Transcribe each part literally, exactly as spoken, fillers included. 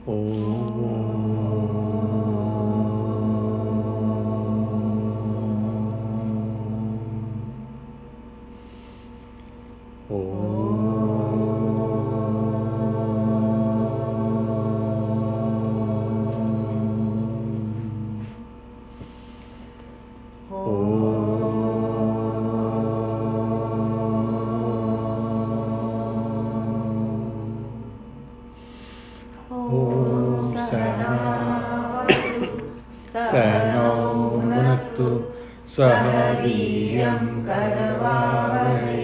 सहनौ भुनक्तु सह वीर्यं करवावहै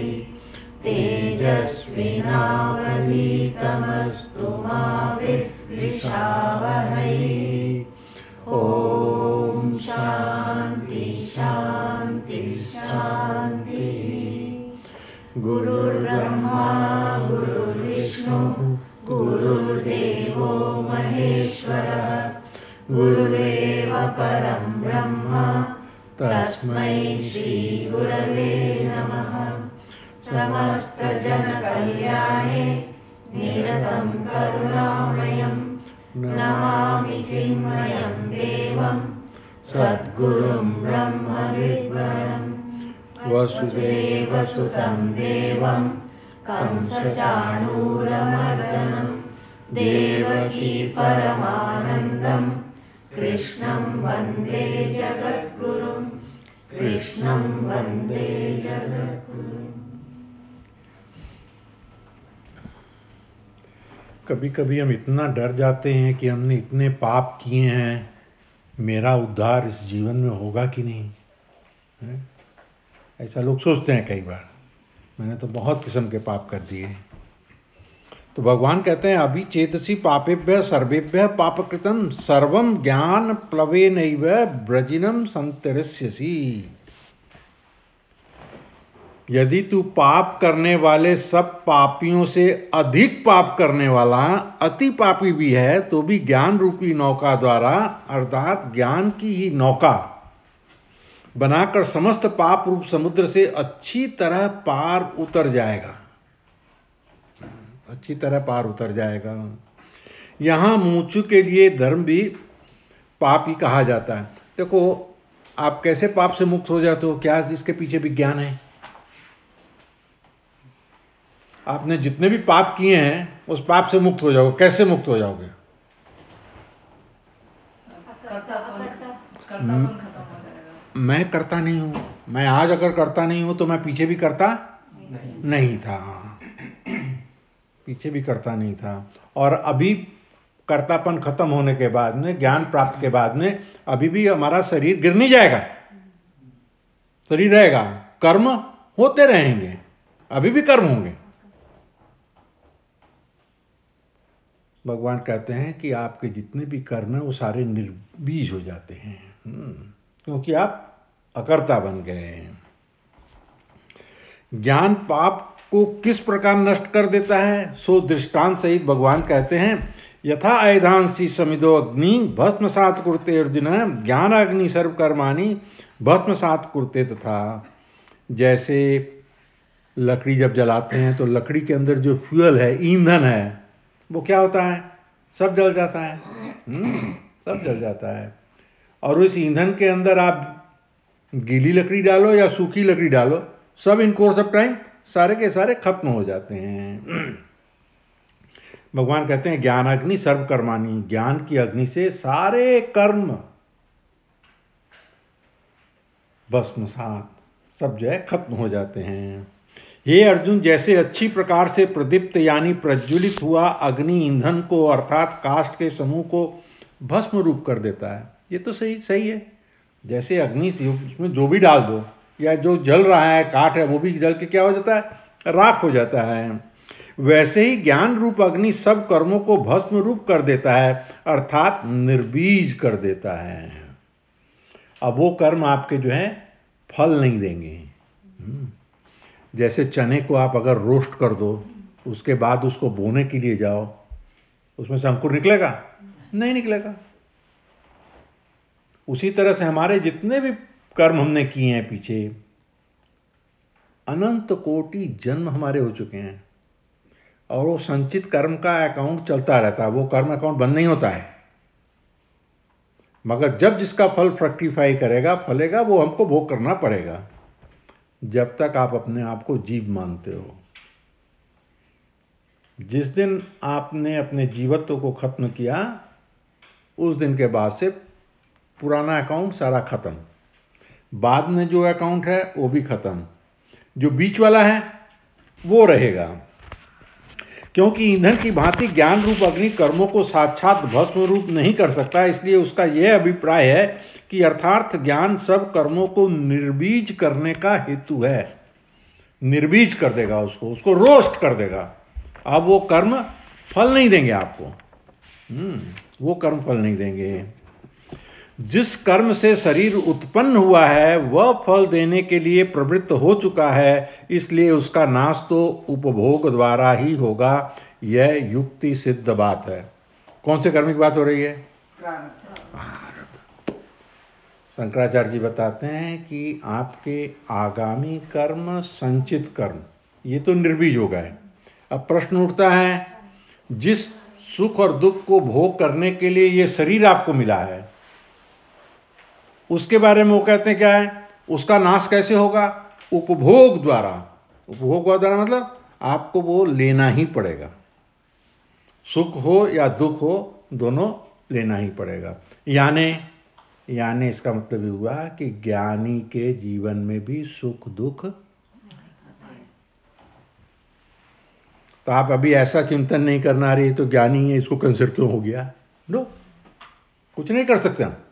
तेजस्विनावधीतमस्तु मा विद्विषावहै। ॐ शान्ति शान्ति शान्ति। गुरुर्ब्रह्मा गुरुर्विष्णुः गुरुर्देवो महेश्वरः गुरुरेव परं ब्रह्म तस्मै श्री गुरवे नमः। समस्तजनकल्याणे निरतं करुणामयं नमामि चिन्मयं देवं सद्गुरुं ब्रह्मविद्वरं वसुदेवसुतं देवं कंसचाणूरमर्दनं देवकी परमानन्दं कृष्णं वन्दे जगद्गुरुं कृष्णं वन्दे जगद्गुरुं। कभी कभी हम इतना डर जाते हैं कि हमने इतने पाप किए हैं, मेरा उद्धार इस जीवन में होगा कि नहीं है? ऐसा लोग सोचते हैं कई बार। मैंने तो बहुत किस्म के पाप कर दिए। तो भगवान कहते हैं अभी चेतसी पापेभ्य सर्वेभ्य पापकृतं सर्वम ज्ञान प्लवेनैव ब्रजिनम संतरिष्यसि। यदि तू पाप करने वाले सब पापियों से अधिक पाप करने वाला अति पापी भी है तो भी ज्ञान रूपी नौका द्वारा अर्थात ज्ञान की ही नौका बनाकर समस्त पाप रूप समुद्र से अच्छी तरह पार उतर जाएगा, अच्छी तरह पार उतर जाएगा। यहां मुमुक्षु के लिए धर्म भी पाप ही कहा जाता है। देखो आप कैसे पाप से मुक्त हो जाते हो? क्या इसके पीछे विज्ञान है? आपने जितने भी पाप किए हैं उस पाप से मुक्त हो जाओगे। कैसे मुक्त हो जाओगे? मैं करता नहीं हूं। मैं आज अगर करता नहीं हूं तो मैं पीछे भी करता नहीं, नहीं था, पीछे भी करता नहीं था। और अभी कर्तापन खत्म होने के बाद में, ज्ञान प्राप्त के बाद में अभी भी हमारा शरीर गिर नहीं जाएगा, शरीर रहेगा, कर्म होते रहेंगे, अभी भी कर्म होंगे। भगवान कहते हैं कि आपके जितने भी कर्म हैं वो सारे निर्बीज हो जाते हैं, क्योंकि आप अकर्ता बन गए हैं। ज्ञान पाप को किस प्रकार नष्ट कर देता है? सो दृष्टांत सहित भगवान कहते हैं यथा आयुधांसी समिदो अग्नि भस्मसात कुरुते अर्जुन ज्ञान अग्नि सर्व कर्माणि भस्मसात कुरुते। तथा जैसे लकड़ी जब जलाते हैं तो लकड़ी के अंदर जो फ्यूल है, ईंधन है, वो क्या होता है? सब जल जाता है, सब जल जाता है। और उस ईंधन के अंदर आप गीली लकड़ी डालो या सूखी लकड़ी डालो, सब इन कोर्स ऑफ टाइम सारे के सारे खत्म हो जाते हैं। भगवान कहते हैं ज्ञान अग्नि सर्व कर्माणि, ज्ञान की अग्नि से सारे कर्म भस्मसात सब जो है खत्म हो जाते हैं। हे अर्जुन, जैसे अच्छी प्रकार से प्रदीप्त यानी प्रज्वलित हुआ अग्नि ईंधन को अर्थात काष्ठ के समूह को भस्म रूप कर देता है। ये तो सही सही है। जैसे अग्नि उसमें जो भी डाल दो या जो जल रहा है काठ है वो भी जल के क्या हो जाता है? राख हो जाता है। वैसे ही ज्ञान रूप अग्नि सब कर्मों को भस्म रूप कर देता है अर्थात निर्बीज कर देता है। अब वो कर्म आपके जो है फल नहीं देंगे। जैसे चने को आप अगर रोस्ट कर दो, उसके बाद उसको बोने के लिए जाओ, उसमें से अंकुर निकलेगा? नहीं निकलेगा। उसी तरह से हमारे जितने भी कर्म हमने किए हैं पीछे, अनंत कोटि जन्म हमारे हो चुके हैं, और वो संचित कर्म का अकाउंट चलता रहता है, वो कर्म अकाउंट बंद नहीं होता है। मगर जब जिसका फल फ्रक्टिफाई करेगा, फलेगा, वो हमको भोग करना पड़ेगा, जब तक आप अपने आप को जीव मानते हो। जिस दिन आपने अपने जीवत्व को खत्म किया, उस दिन के बाद से पुराना अकाउंट सारा खत्म, बाद में जो अकाउंट है वो भी खत्म, जो बीच वाला है वो रहेगा। क्योंकि ईंधन की भांति ज्ञान रूप अग्नि कर्मों को साक्षात भस्म रूप नहीं कर सकता, इसलिए उसका यह अभिप्राय है कि अर्थार्थ ज्ञान सब कर्मों को निर्बीज करने का हेतु है। निर्बीज कर देगा उसको, उसको रोस्ट कर देगा। अब वो कर्म फल नहीं देंगे आपको, हम्म वो कर्म फल नहीं देंगे। जिस कर्म से शरीर उत्पन्न हुआ है वह फल देने के लिए प्रवृत्त हो चुका है, इसलिए उसका नाश तो उपभोग द्वारा ही होगा। यह युक्ति सिद्ध बात है। कौन से कर्म की बात हो रही है? शंकराचार्य जी बताते हैं कि आपके आगामी कर्म संचित कर्म ये तो निर्बीज हो गए। अब प्रश्न उठता है, जिस सुख और दुख को भोग करने के लिए ये शरीर आपको मिला है, उसके बारे में वो कहते हैं क्या है? उसका नाश कैसे होगा? उपभोग द्वारा। उपभोग द्वारा मतलब आपको वो लेना ही पड़ेगा, सुख हो या दुख हो दोनों लेना ही पड़ेगा। यानी यानी इसका मतलब ये हुआ कि ज्ञानी के जीवन में भी सुख दुख। तो आप अभी ऐसा चिंतन नहीं करना रही तो ज्ञानी है, इसको कैंसर क्यों हो गया? नो, कुछ नहीं कर सकते हम।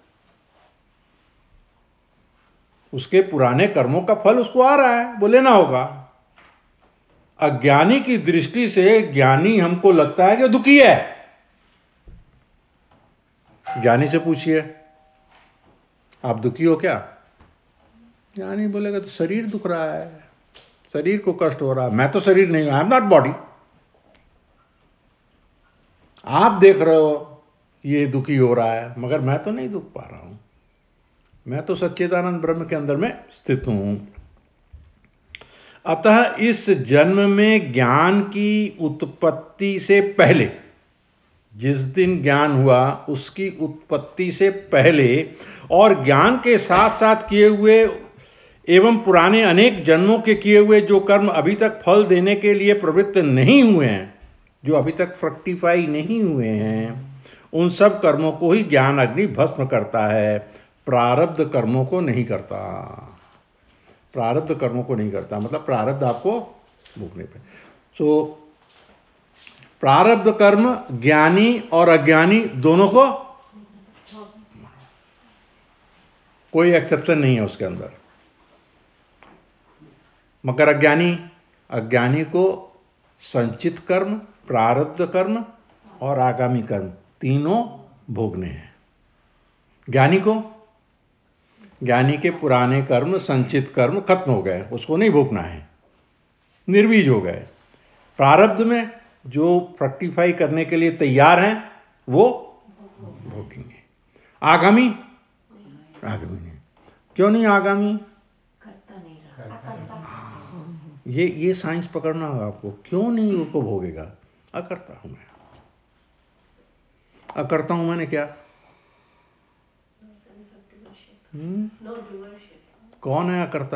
उसके पुराने कर्मों का फल उसको आ रहा है, वो लेना होगा। अज्ञानी की दृष्टि से ज्ञानी हमको लगता है कि दुखी है। ज्ञानी से पूछिए आप दुखी हो क्या? ज्ञानी बोलेगा तो शरीर दुख रहा है, शरीर को कष्ट हो रहा है, मैं तो शरीर नहीं हूं, आई एम नॉट बॉडी। आप देख रहे हो ये दुखी हो रहा है, मगर मैं तो नहीं दुख पा रहा हूं, मैं तो सच्चिदानंद ब्रह्म के अंदर में स्थित हूं। अतः इस जन्म में ज्ञान की उत्पत्ति से पहले, जिस दिन ज्ञान हुआ उसकी उत्पत्ति से पहले और ज्ञान के साथ साथ किए हुए एवं पुराने अनेक जन्मों के किए हुए जो कर्म अभी तक फल देने के लिए प्रवृत्त नहीं हुए हैं, जो अभी तक फ्रक्टिफाई नहीं हुए हैं, उन सब कर्मों को ही ज्ञान अग्नि भस्म करता है, प्रारब्ध कर्मों को नहीं करता। प्रारब्ध कर्मों को नहीं करता मतलब प्रारब्ध आपको भोगने पे। सो प्रारब्ध कर्म ज्ञानी और अज्ञानी दोनों को, कोई एक्सेप्शन नहीं है उसके अंदर। मगर अज्ञानी अज्ञानी को संचित कर्म, प्रारब्ध कर्म और आगामी कर्म तीनों भोगने हैं। ज्ञानी को, ज्ञानी के पुराने कर्म संचित कर्म खत्म हो गए, उसको नहीं भोगना है, निर्बीज हो गए। प्रारब्ध में जो फ्रक्टिफाई करने के लिए तैयार हैं वो भोगेंगे। आगामी आगामी नहीं। क्यों नहीं आगामी? ये ये साइंस पकड़ना होगा आपको। क्यों नहीं उसको भोगेगा? अकर्ता हूं मैं। अकर्ता हूं मैंने क्या? hmm? कौन है अकर्ता?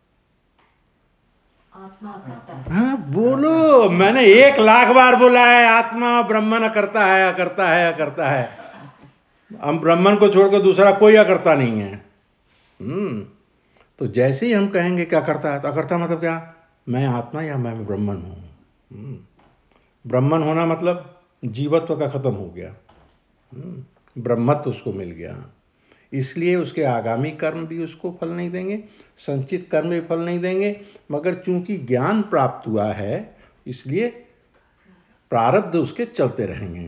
आत्मा करता है। हाँ बोलो, मैंने एक लाख बार बोला है आत्मा ब्रह्मन अकर्ता है, अकर्ता है, अकर्ता है। हम ब्रह्मन को छोड़कर दूसरा कोई अकर्ता नहीं है। हम्म तो जैसे ही हम कहेंगे कि अकर्ता है, तो अकर्ता मतलब क्या? मैं आत्मा या मैं ब्रह्मन हूं। ब्रह्मन होना मतलब जीवत्व का खत्म हो गया, ब्रह्मत्व उसको मिल गया। इसलिए उसके आगामी कर्म भी उसको फल नहीं देंगे, संचित कर्म भी फल नहीं देंगे। मगर चूंकि ज्ञान प्राप्त हुआ है इसलिए प्रारब्ध उसके चलते रहेंगे।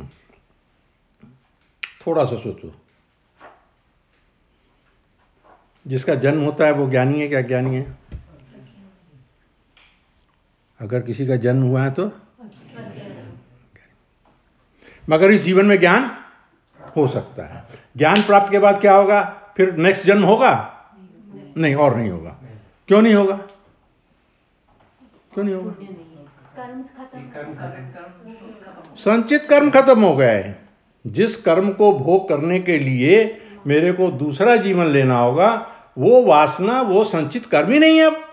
थोड़ा सा सोचो, जिसका जन्म होता है वो ज्ञानी है क्या अज्ञानी है? अगर किसी का जन्म हुआ है तो, मगर इस जीवन में ज्ञान हो सकता है। ज्ञान प्राप्त के बाद क्या होगा? फिर नेक्स्ट जन्म होगा? नहीं, और नहीं होगा। क्यों नहीं होगा? क्यों नहीं होगा? कर्म खत्म, संचित कर्म खत्म हो गए। जिस कर्म को भोग करने के लिए मेरे को दूसरा जीवन लेना होगा, वो वासना, वो संचित कर्म ही नहीं है। अब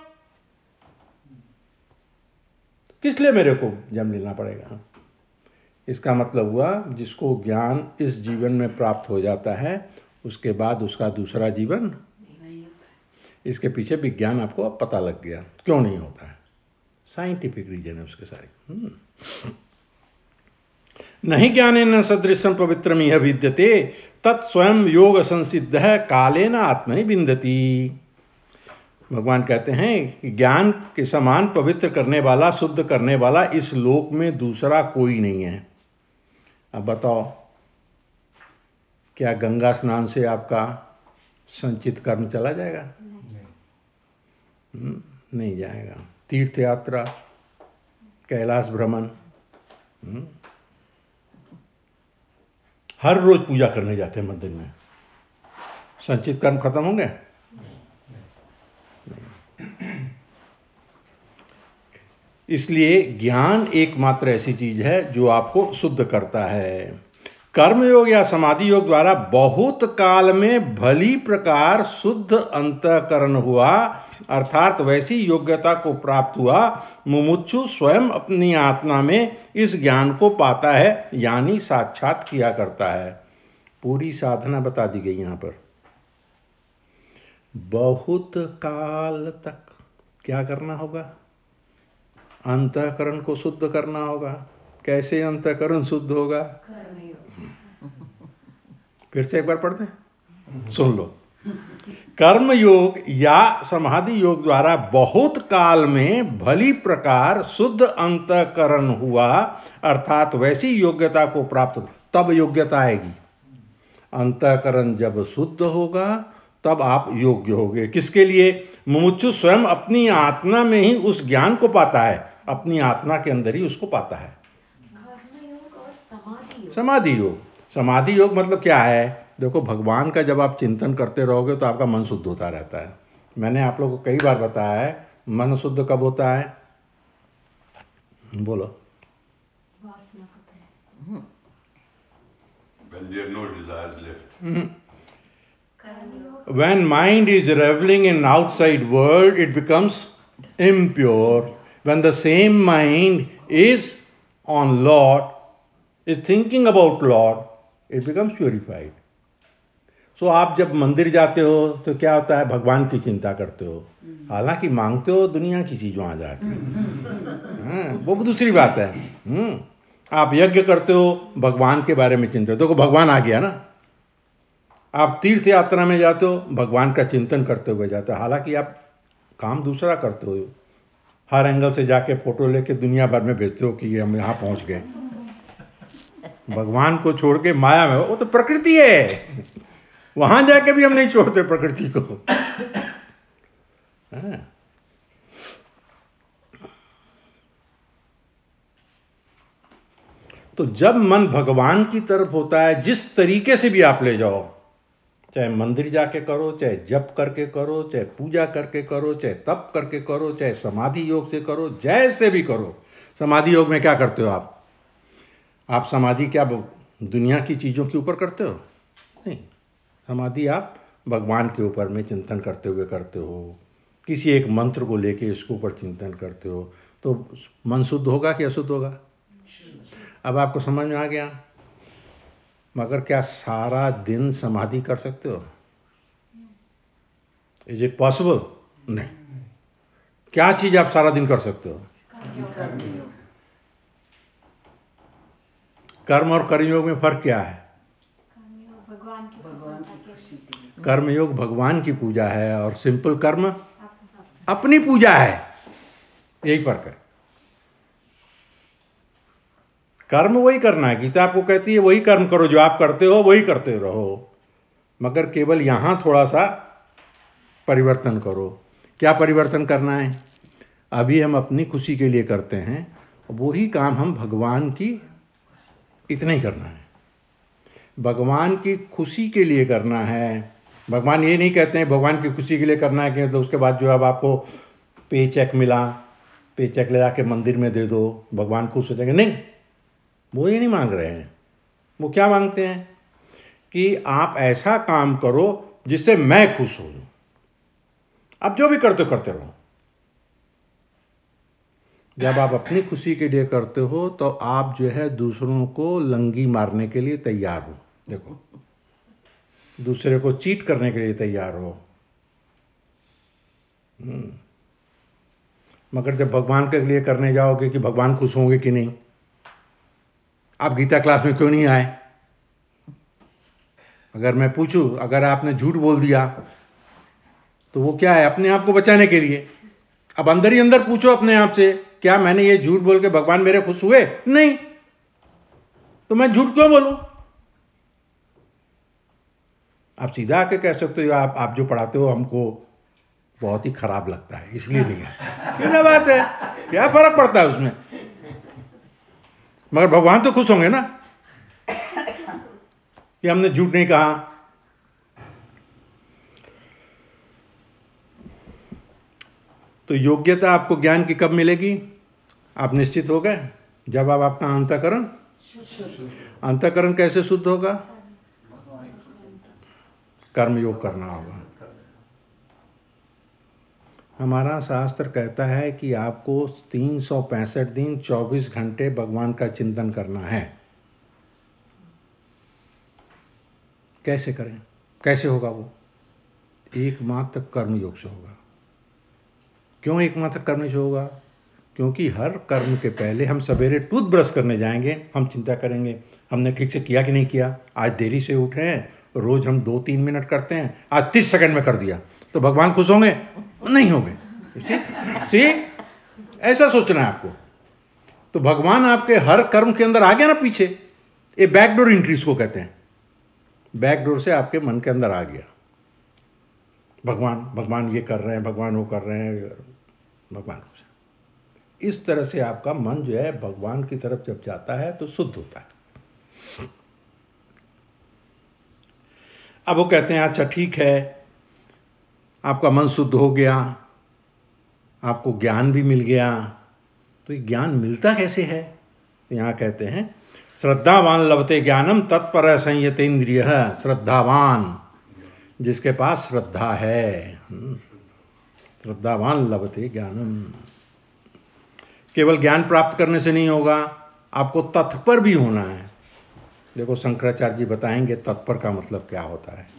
किस लिए मेरे को जन्म लेना पड़ेगा? इसका मतलब हुआ जिसको ज्ञान इस जीवन में प्राप्त हो जाता है, उसके बाद उसका दूसरा जीवन, इसके पीछे विज्ञान आपको अब पता लग गया क्यों नहीं होता है। साइंटिफिक रीजन है उसके सारे। नहीं ज्ञानेन सदृशं पवित्रमिह विद्यते तत्स्वयं योग संसिद्ध है कालेन आत्मनि विन्दति। भगवान कहते हैं कि ज्ञान के समान पवित्र करने वाला, शुद्ध करने वाला इस लोक में दूसरा कोई नहीं है। अब बताओ, क्या गंगा स्नान से आपका संचित कर्म चला जाएगा? नहीं, नहीं जाएगा। तीर्थ यात्रा, कैलाश भ्रमण, हर रोज पूजा करने जाते हैं मंदिर में, संचित कर्म खत्म होंगे? इसलिए ज्ञान एकमात्र ऐसी चीज है जो आपको शुद्ध करता है। कर्म योग या समाधि योग द्वारा बहुत काल में भली प्रकार शुद्ध अंतःकरण हुआ, अर्थात वैसी योग्यता को प्राप्त हुआ मुमुक्षु स्वयं अपनी आत्मा में इस ज्ञान को पाता है, यानी साक्षात किया करता है। पूरी साधना बता दी गई यहां पर। बहुत काल तक क्या करना होगा? अंतःकरण को शुद्ध करना होगा। कैसे अंतःकरण शुद्ध होगा? फिर से एक बार पढ़ते हैं, सुन लो। कर्म योग या समाधि योग द्वारा बहुत काल में भली प्रकार शुद्ध अंतःकरण हुआ, अर्थात वैसी योग्यता को प्राप्त, तब योग्यता आएगी। अंतःकरण जब शुद्ध होगा तब आप योग्य होगे। किसके लिए? मुमुक्षु स्वयं अपनी आत्मा में ही उस ज्ञान को पाता है, अपनी आत्मा के अंदर ही उसको पाता है। समाधि योग, समाधि योग मतलब क्या है? देखो, भगवान का जब आप चिंतन करते रहोगे तो आपका मन शुद्ध होता रहता है। मैंने आप लोगों को कई बार बताया है, मन शुद्ध कब होता है? बोलो। When there are no desires left. Mm-hmm. When mind is reveling in outside world, it becomes impure. When the same mind is on Lord, is thinking about Lord, it becomes purified. So आप जब मंदिर जाते हो तो क्या होता है? भगवान की चिंता करते हो, हालांकि मांगते हो दुनिया की चीज वहां जाके, हाँ, वो दूसरी बात है। हम्म आप यज्ञ करते हो, भगवान के बारे में चिंता, देखो भगवान आ गया ना। आप तीर्थ यात्रा में जाते हो, भगवान का चिंतन करते हुए जाते हो, हालांकि आप काम दूसरा करते हो। हर एंगल से जाके फोटो लेके दुनिया भर में भेजते हो कि हम यहाँ पहुंच गए। भगवान को छोड़ के माया में, वो तो प्रकृति है, वहां जाके भी हम नहीं छोड़ते प्रकृति को। हाँ। तो जब मन भगवान की तरफ होता है, जिस तरीके से भी आप ले जाओ, चाहे मंदिर जाके करो, चाहे जप करके करो, चाहे पूजा करके करो, चाहे तप करके करो, चाहे समाधि योग से करो, जैसे भी करो। समाधि योग में क्या करते हो आप? आप समाधि क्या दुनिया की चीजों के ऊपर करते हो? नहीं, समाधि आप भगवान के ऊपर में चिंतन करते हुए करते हो। किसी एक मंत्र को लेके इसके ऊपर चिंतन करते हो, तो मन शुद्ध होगा कि अशुद्ध होगा? अब आपको समझ में आ गया। मगर क्या सारा दिन समाधि कर सकते हो? Is it possible? नहीं। क्या चीज आप सारा दिन कर सकते हो? कर्म और कर्मयोग में फर्क क्या है? कर्मयोग भगवान की पूजा है और सिंपल कर्म अपनी पूजा है, यही फर्क है। कर्म वही करना है, गीता आपको कहती है वही कर्म करो जो आप करते हो, वही करते रहो, मगर केवल यहां थोड़ा सा परिवर्तन करो। क्या परिवर्तन करना है? अभी हम अपनी खुशी के लिए करते हैं, वही काम हम भगवान की, इतना ही करना है, भगवान की खुशी के लिए करना है। भगवान ये नहीं कहते हैं भगवान की खुशी के लिए करना है कि तो उसके बाद जो अब आपको पे चेक मिला, पेचक ले जाके मंदिर में दे दो, भगवान खुश हो जाएंगे। नहीं, वो ये नहीं मांग रहे हैं। वो क्या मांगते हैं कि आप ऐसा काम करो जिससे मैं खुश हो जाऊं। आप जो भी करते हो करते रहो। जब आप अपनी खुशी के लिए करते हो तो आप जो है दूसरों को लंगी मारने के लिए तैयार हो। देखो, दूसरे को चीट करने के लिए तैयार हो। मगर जब भगवान के लिए करने जाओगे कि भगवान खुश होंगे कि नहीं। आप गीता क्लास में क्यों नहीं आए? अगर मैं पूछूं, अगर आपने झूठ बोल दिया तो वो क्या है? अपने आप को बचाने के लिए। अब अंदर ही अंदर पूछो अपने आप से, क्या मैंने ये झूठ बोल के भगवान मेरे खुश हुए? नहीं, तो मैं झूठ क्यों बोलूं? आप सीधा आके कह सकते हो, आप आप जो पढ़ाते हो हमको बहुत ही खराब लगता है, इसलिए नहीं है। क्या बात है, क्या फर्क पड़ता है उसमें? मगर भगवान तो खुश होंगे ना कि हमने झूठ नहीं कहा। तो योग्यता आपको ज्ञान की कब मिलेगी? आप निश्चित हो गए जब आप आपका अंतःकरण अंतःकरण कैसे शुद्ध होगा? कर्मयोग करना होगा। हमारा शास्त्र कहता है कि आपको तीन सौ पैंसठ दिन चौबीस घंटे भगवान का चिंतन करना है। कैसे करें? कैसे होगा वो? एकमात्र कर्मयोग से होगा। क्यों एकमात्र कर्म से होगा? क्योंकि हर कर्म के पहले हम सवेरे टूथब्रश करने जाएंगे, हम चिंता करेंगे हमने ठीक से किया कि नहीं किया। आज देरी से उठे हैं, रोज हम दो तीन मिनट करते हैं, आज तीस सेकंड में कर दिया, तो भगवान खुश होंगे? नहीं होंगे। ठीक, ऐसा सोचना है आपको। तो भगवान आपके हर कर्म के अंदर आ गया ना पीछे। ये बैकडोर एंट्री को कहते हैं। बैकडोर से आपके मन के अंदर आ गया, भगवान भगवान ये कर रहे हैं, भगवान वो कर रहे हैं, भगवान खुश। इस तरह से आपका मन जो है भगवान की तरफ जब जाता है तो शुद्ध होता है। अब वो कहते हैं अच्छा ठीक है, आपका मन शुद्ध हो गया, आपको ज्ञान भी मिल गया, तो ये ज्ञान मिलता कैसे है? यहां कहते हैं श्रद्धावान लभते ज्ञानम तत्पर संयतेन्द्रिय। श्रद्धावान, जिसके पास श्रद्धा है, श्रद्धावान लभते ज्ञानम। केवल ज्ञान प्राप्त करने से नहीं होगा, आपको तत्पर भी होना है। देखो शंकराचार्य जी बताएंगे तत्पर का मतलब क्या होता है।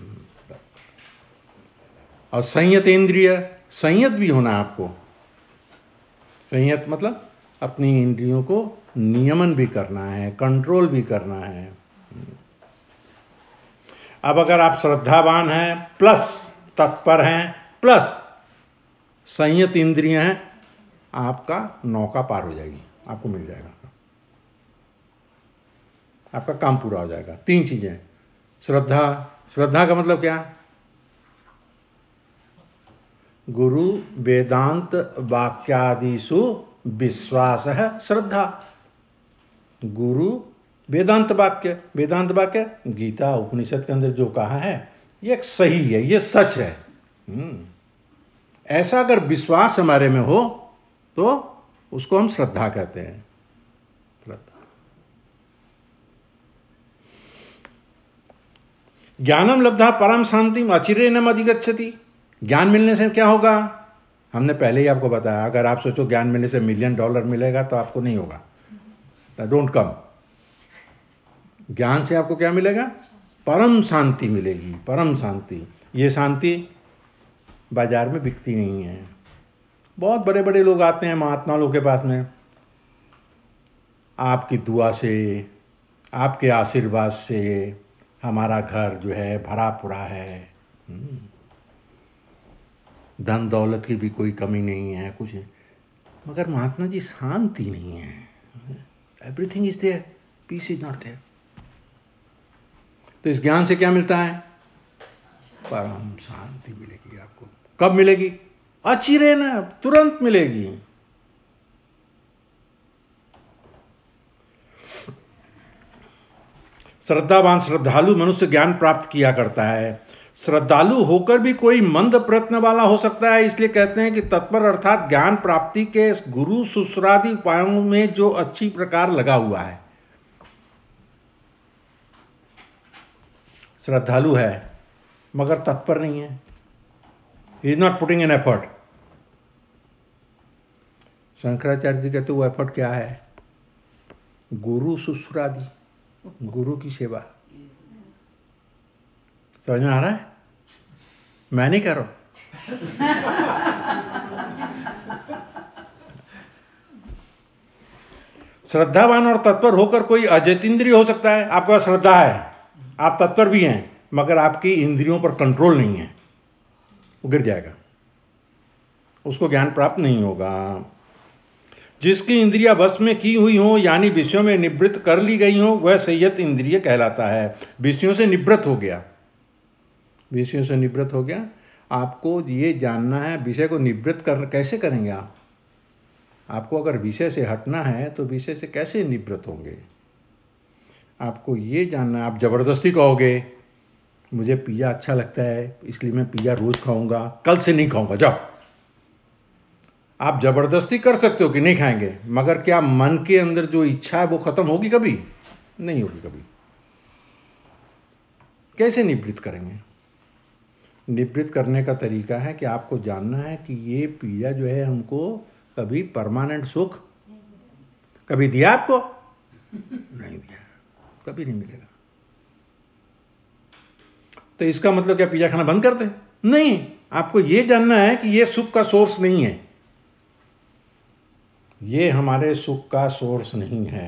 और संयत इंद्रिय, संयत भी होना है आपको। संयत मतलब अपनी इंद्रियों को नियमन भी करना है, कंट्रोल भी करना है। अब अगर आप श्रद्धावान हैं प्लस तत्पर हैं प्लस संयत इंद्रिय हैं, आपका नौका पार हो जाएगी, आपको मिल जाएगा, आपका काम पूरा हो जाएगा। तीन चीजें। श्रद्धा, श्रद्धा का मतलब क्या? गुरु वेदांत वाक्यादिषु विश्वास है श्रद्धा। गुरु वेदांत वाक्य, वेदांत वाक्य गीता उपनिषद के अंदर जो कहा है ये सही है, ये सच है। ऐसा अगर विश्वास हमारे में हो तो उसको हम श्रद्धा कहते हैं। श्रद्धा। ज्ञानम लब्धा परम शांतिम अचिरेणम अधिगच्छति। ज्ञान मिलने से क्या होगा? हमने पहले ही आपको बताया, अगर आप सोचो ज्ञान मिलने से मिलियन डॉलर मिलेगा तो आपको नहीं होगा, डोंट कम। ज्ञान से आपको क्या मिलेगा? परम शांति मिलेगी, परम शांति। ये शांति बाजार में बिकती नहीं है। बहुत बड़े बड़े लोग आते हैं महात्मा लोगों के पास में, आपकी दुआ से, आपके आशीर्वाद से हमारा घर जो है भरा पूरा है, धन दौलत की भी कोई कमी नहीं है, कुछ है। मगर महात्मा जी शांति नहीं है। Everything is there, peace is not there. तो इस ज्ञान से क्या मिलता है? परम शांति मिलेगी आपको। कब मिलेगी? अचिरेण, तुरंत मिलेगी। श्रद्धावान श्रद्धालु मनुष्य ज्ञान प्राप्त किया करता है। श्रद्धालु होकर भी कोई मंद प्रयत्न वाला हो सकता है, इसलिए कहते हैं कि तत्पर अर्थात ज्ञान प्राप्ति के गुरु शुश्रादि उपायों में जो अच्छी प्रकार लगा हुआ है। श्रद्धालु है मगर तत्पर नहीं है, he is not putting an effort. Shankaracharya ji कहते वो एफर्ट क्या है? गुरु शुश्रादि, गुरु की सेवा। समझ में आ रहा है? मैं नहीं कह रहा हूं। श्रद्धावान और तत्पर होकर कोई अजितेंद्रिय हो सकता है। आपके पास श्रद्धा है, आप तत्पर भी हैं, मगर आपकी इंद्रियों पर कंट्रोल नहीं है, वो गिर जाएगा, उसको ज्ञान प्राप्त नहीं होगा। जिसकी इंद्रियां वश में की हुई हो यानी विषयों में निवृत्त कर ली गई हो, वह संयत इंद्रिय कहलाता है। विषयों से निवृत्त हो गया, विषयों से निवृत्त हो गया। आपको ये जानना है विषय को निवृत्त कर कैसे करेंगे आप। आपको अगर विषय से हटना है तो विषय से कैसे निवृत्त होंगे, आपको ये जानना है। आप जबरदस्ती कहोगे मुझे पिज़्ज़ा अच्छा लगता है इसलिए मैं पिज़्ज़ा रोज खाऊंगा, कल से नहीं खाऊंगा, जाओ। आप जबरदस्ती कर सकते हो कि नहीं खाएंगे, मगर क्या मन के अंदर जो इच्छा है वो खत्म होगी? कभी नहीं होगी। कभी कैसे निवृत्त करेंगे? निवृत्त करने का तरीका है कि आपको जानना है कि ये पिज़्ज़ा जो है हमको कभी परमानेंट सुख कभी दिया आपको? नहीं दिया, कभी नहीं मिलेगा। तो इसका मतलब क्या पिज़्ज़ा खाना बंद कर दें? नहीं, आपको यह जानना है कि यह सुख का सोर्स नहीं है, ये हमारे सुख का सोर्स नहीं है।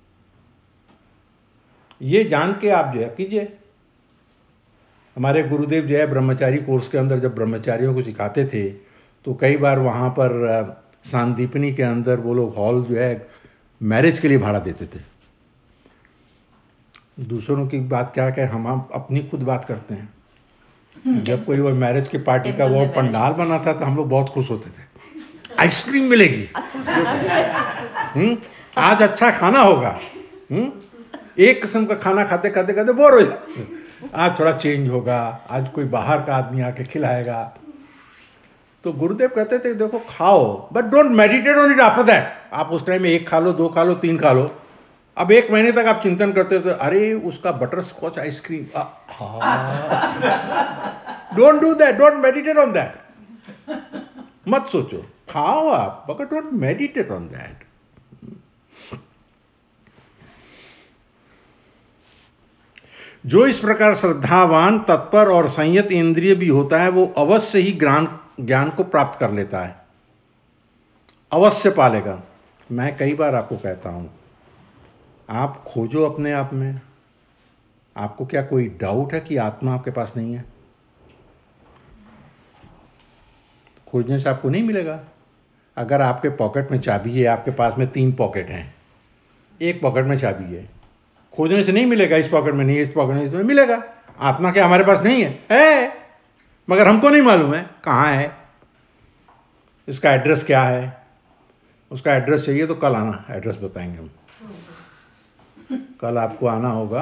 ये जान के आप जो है कीजिए। हमारे गुरुदेव जो है ब्रह्मचारी कोर्स के अंदर जब ब्रह्मचारियों को सिखाते थे तो कई बार वहाँ पर सांदीपनी के अंदर वो लोग हॉल जो है मैरिज के लिए भाड़ा देते थे। दूसरों की बात क्या है, हम हम अपनी खुद बात करते हैं। जब कोई वो मैरिज की पार्टी का वो पंडाल बना था तो हम लोग बहुत खुश होते थे, आइसक्रीम मिलेगी, हम्म आज अच्छा खाना होगा। हम्म एक किस्म का खाना खाते खाते खाते बोर हो जाते, आज थोड़ा चेंज होगा, आज कोई बाहर का आदमी आके खिलाएगा। तो गुरुदेव कहते थे देखो खाओ but don't meditate on it after that. आप उस टाइम में एक खा लो, दो खा लो, तीन खा लो, अब एक महीने तक आप चिंतन करते थे अरे उसका butterscotch ice cream, don't do that, don't meditate on that. मत सोचो, खाओ आप मगर डोंट मेडिटेट ऑन दैट। जो इस प्रकार श्रद्धावान, तत्पर और संयत इंद्रिय भी होता है वो अवश्य ही ज्ञान ज्ञान को प्राप्त कर लेता है, अवश्य पालेगा। मैं कई बार आपको कहता हूं आप खोजो अपने आप में। आपको क्या कोई डाउट है कि आत्मा आपके पास नहीं है? खोजने से आपको नहीं मिलेगा। अगर आपके पॉकेट में चाबी है, आपके पास में तीन पॉकेट हैं, एक पॉकेट में चाबी है, खोजने से नहीं मिलेगा इस पॉकेट में नहीं, इस पॉकेट में इसमें मिलेगा। आत्मा क्या हमारे पास नहीं है? है, मगर हमको नहीं मालूम है कहाँ है, इसका एड्रेस क्या है। उसका एड्रेस चाहिए तो कल आना, एड्रेस बताएंगे हम। कल आपको आना होगा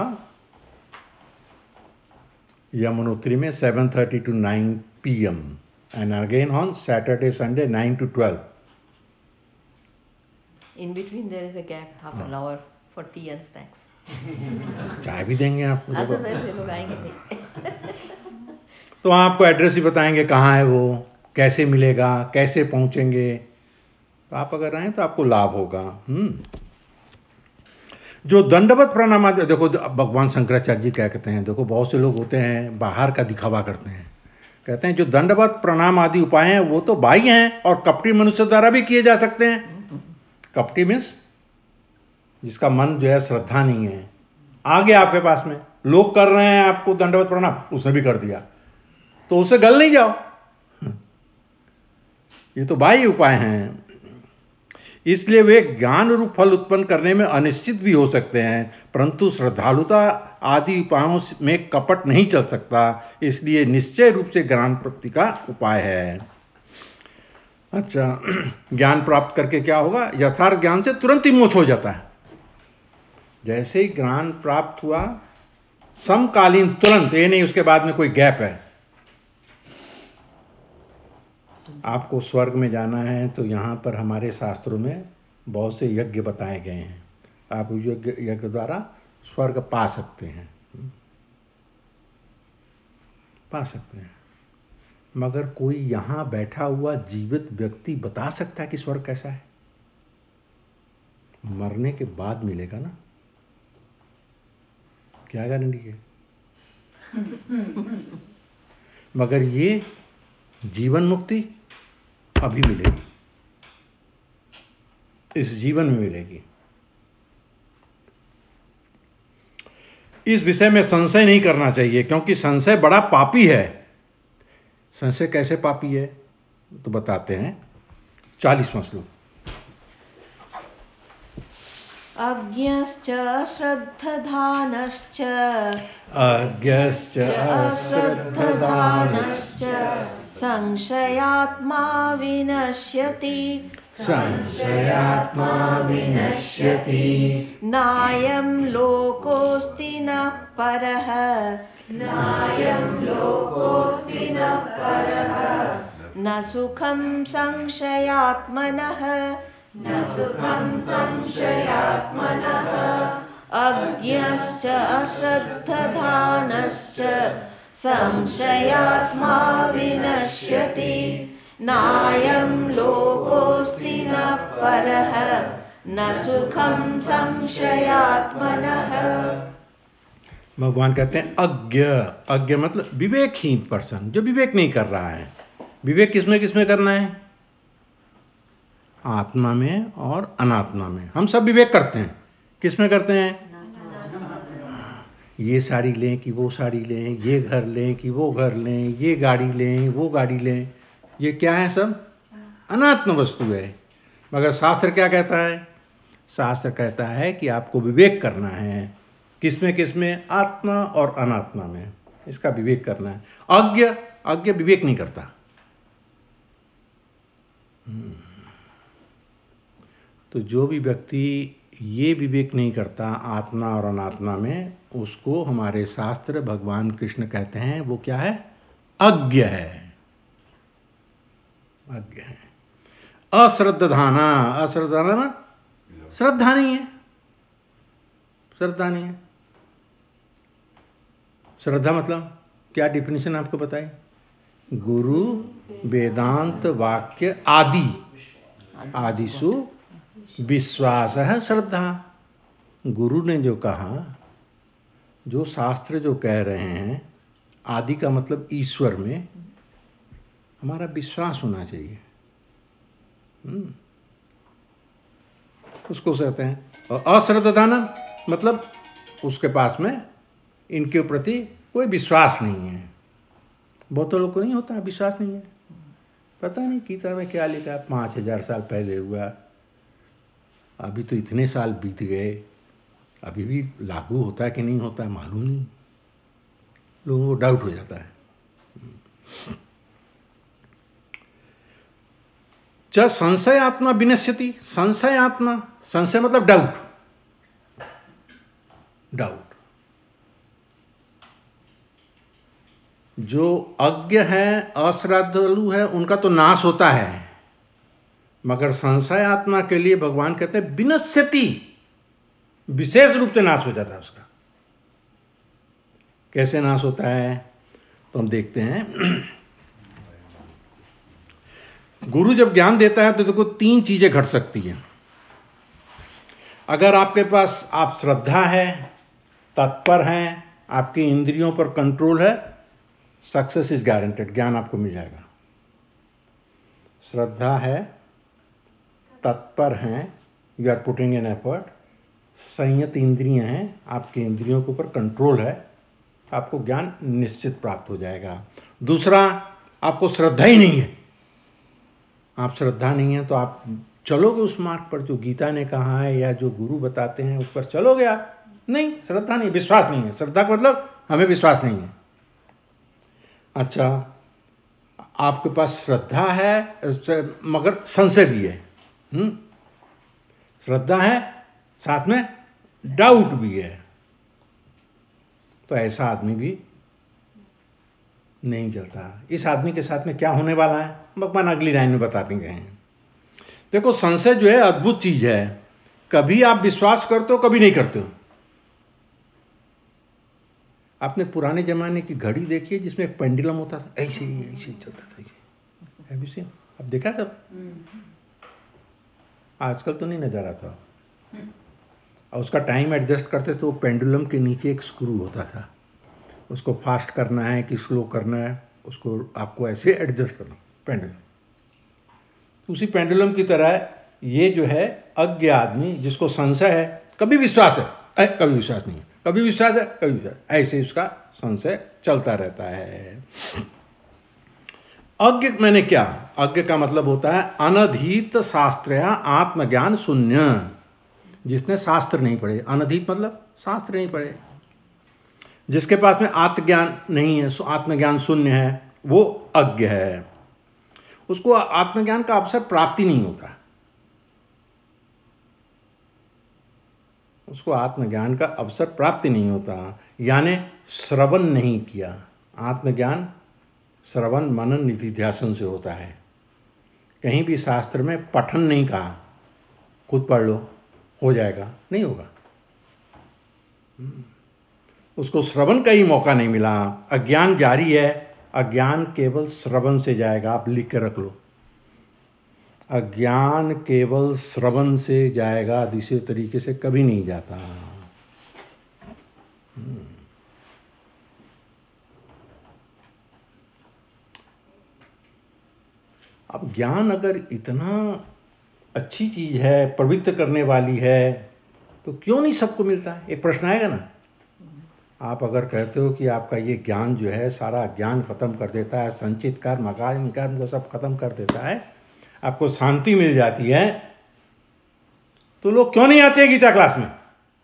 यमुनोत्री में seven thirty to nine p m and again on Saturday Sunday nine to twelve. In between there is a gap, half an hour for tea and snacks. चाय भी देंगे आपको। अदरवाइज ये लोग आएंगे नहीं। तो आपको एड्रेस ही बताएंगे कहाँ है वो, कैसे मिलेगा, कैसे पहुंचेंगे। तो आप अगर आए तो आपको लाभ होगा। हम्म जो दंडवत प्रणाम आदि, देखो भगवान शंकराचार्य जी क्या कहते हैं, देखो बहुत से लोग होते हैं बाहर का दिखावा करते हैं, कहते हैं जो दंडवत प्रणाम आदि उपाय हैं वो तो बाह्य हैं और कपटी मनुष्य द्वारा भी किए जा सकते हैं। कपटी मीन्स जिसका मन जो है श्रद्धा नहीं है। आ गया आपके पास में, लोग कर रहे हैं आपको दंडवत प्रणाम, उसने भी कर दिया तो उसे गल नहीं जाओ, ये तो बाह्य उपाय हैं। इसलिए वे ज्ञान रूप फल उत्पन्न करने में अनिश्चित भी हो सकते हैं, परंतु श्रद्धालुता आदि उपायों में कपट नहीं चल सकता, इसलिए निश्चय रूप से ज्ञान प्राप्ति का उपाय है। अच्छा, ज्ञान प्राप्त करके क्या होगा? यथार्थ ज्ञान से तुरंत ही मोक्ष हो जाता है। जैसे ही ज्ञान प्राप्त हुआ समकालीन तुरंत, ये नहीं उसके बाद में कोई गैप है, आपको स्वर्ग में जाना है तो यहाँ पर हमारे शास्त्रों में बहुत से यज्ञ बताए गए हैं, आप यज्ञ यज्ञ द्वारा स्वर्ग पा सकते हैं, पा सकते हैं। मगर कोई यहाँ बैठा हुआ जीवित व्यक्ति बता सकता है कि स्वर्ग कैसा है? मरने के बाद मिलेगा ना, क्या गारंटी है? मगर ये जीवन मुक्ति अभी मिलेगी, इस जीवन में मिलेगी। इस विषय में संशय नहीं करना चाहिए, क्योंकि संशय बड़ा पापी है। संशय कैसे पापी है तो बताते हैं, चालीसवां श्लोक। अज्ञश्च अश्रद्धधानश्च अज्ञश्च अश्रद्धधानश्च संशयात्मा विनश्यति संशयात्मा विनश्यति नायं लोकोऽस्ति न परः नायं लोकोऽस्ति न परः न सुखं संशयात्मनः न सुखं संशयात्मनः अज्ञश्च अश्रद्धधानश्च संशयात्मा विनश्यति नायं लोकोऽस्ति न परः न सुखं संशयात्मनः। भगवान कहते हैं अज्ञ, अज्ञ मतलब विवेकहीन पर्सन, जो विवेक नहीं कर रहा है। विवेक किसमें किसमें करना है? आत्मा में और अनात्मा में। हम सब विवेक करते हैं, किसमें करते हैं? ये साड़ी लें कि वो साड़ी लें, ये घर लें कि वो घर लें, ये गाड़ी लें वो गाड़ी लें, ये क्या है? सब अनात्म वस्तु है। मगर शास्त्र क्या कहता है? शास्त्र कहता है कि आपको विवेक करना है, किसमें किसमें? आत्मा और अनात्मा में, इसका विवेक करना है। अज्ञ, अज्ञ विवेक नहीं करता। तो जो भी व्यक्ति ये विवेक नहीं करता आत्मा और अनात्मा में, उसको हमारे शास्त्र भगवान कृष्ण कहते हैं वो क्या है? अज्ञ है, अज्ञ है। अश्रद्धाना, अश्रद्धाना श्रद्धा नहीं है, श्रद्धा नहीं है। श्रद्धा मतलब क्या? डिफिनेशन आपको बताएं। गुरु वेदांत वाक्य आदि, आदिसु विश्वास है श्रद्धा। गुरु ने जो कहा, जो शास्त्र जो कह रहे हैं, आदि का मतलब ईश्वर में हमारा विश्वास होना चाहिए, उसको कहते हैं। और अश्रद्धाना मतलब उसके पास में इनके प्रति कोई विश्वास नहीं है। बहुतों लोग को नहीं होता, विश्वास नहीं है, पता नहीं गीता में क्या लिखा है, पाँच हजार साल पहले हुआ, अभी तो इतने साल बीत गए, अभी भी लागू होता है कि नहीं होता है मालूम नहीं, लोगों को डाउट हो जाता है। च संशय आत्मा विनश्यति, संशय आत्मा, संशय मतलब डाउट, डाउट। जो अज्ञ है, अश्रद्धालु है, उनका तो नाश होता है, मगर संशय आत्मा के लिए भगवान कहते हैं विनश्यति, विशेष रूप से नाश हो जाता है उसका। कैसे नाश होता है तो हम देखते हैं। गुरु जब ज्ञान देता है तो देखो तीन चीजें घट सकती हैं। अगर आपके पास आप श्रद्धा है, तत्पर हैं, आपकी इंद्रियों पर कंट्रोल है, सक्सेस इज गारंटेड, ज्ञान आपको मिल जाएगा। श्रद्धा है, तत्पर हैं, you are putting an effort, संयत इंद्रियां हैं, आपके इंद्रियों के ऊपर कंट्रोल है, आपको ज्ञान निश्चित प्राप्त हो जाएगा। दूसरा, आपको श्रद्धा ही नहीं है, आप श्रद्धा नहीं है तो आप चलोगे उस मार्ग पर जो गीता ने कहा है या जो गुरु बताते हैं उस पर चलोगे आप? नहीं, श्रद्धा नहीं, विश्वास नहीं है। श्रद्धा का मतलब हमें विश्वास नहीं है। अच्छा, आपके पास श्रद्धा है मगर संशय भी है, हुँ? श्रद्धा है साथ में डाउट भी है, तो ऐसा आदमी भी नहीं चलता। इस आदमी के साथ में क्या होने वाला है भगवान अगली लाइन में बताते गए हैं। देखो संशय जो है अद्भुत चीज है, कभी आप विश्वास करते हो कभी नहीं करते हो। आपने पुराने जमाने की घड़ी देखी है जिसमें एक पेंडुलम होता था, ऐसे ही ऐसे ही चलता था, ऐसे अब देखा सब, आजकल तो नहीं नजर आता। और उसका टाइम एडजस्ट करते तो पेंडुलम के नीचे एक स्क्रू होता था, उसको फास्ट करना है कि स्लो करना है, उसको आपको ऐसे एडजस्ट करना पेंडुलम। उसी पेंडुलम की तरह ये जो है अज्ञ आदमी जिसको संशय है, कभी विश्वास है कभी विश्वास नहीं है, कभी विश्वास है कभी विश्वास, ऐसे उसका संशय चलता रहता है। अज्ञ मैंने क्या, अज्ञ का मतलब होता है अनधीत शास्त्रया आत्मज्ञान शून्य। जिसने शास्त्र नहीं पढ़े, अनधीत मतलब शास्त्र नहीं पढ़े, जिसके पास में आत्मज्ञान नहीं है, आत्मज्ञान शून्य है, वो अज्ञ है। उसको आत्मज्ञान का अवसर प्राप्ति नहीं होता, उसको आत्मज्ञान का अवसर प्राप्ति नहीं होता, यानी श्रवण नहीं किया। आत्मज्ञान श्रवण मनन निधिध्यासन से होता है। कहीं भी शास्त्र में पठन नहीं कहा, खुद पढ़ लो हो जाएगा, नहीं होगा। उसको श्रवण का ही मौका नहीं मिला। अज्ञान जारी है, अज्ञान केवल श्रवण से जाएगा, आप लिख के रख लो, अज्ञान केवल श्रवण से जाएगा, दूसरे तरीके से कभी नहीं जाता। अब ज्ञान अगर इतना अच्छी चीज है, प्रवृत्त करने वाली है, तो क्यों नहीं सबको मिलता है? एक प्रश्न आएगा ना। आप अगर कहते हो कि आपका ये ज्ञान जो है सारा ज्ञान खत्म कर देता है, संचित कर्म अकार्य कर्म को सब खत्म कर देता है, आपको शांति मिल जाती है, तो लोग क्यों नहीं आते गीता क्लास में?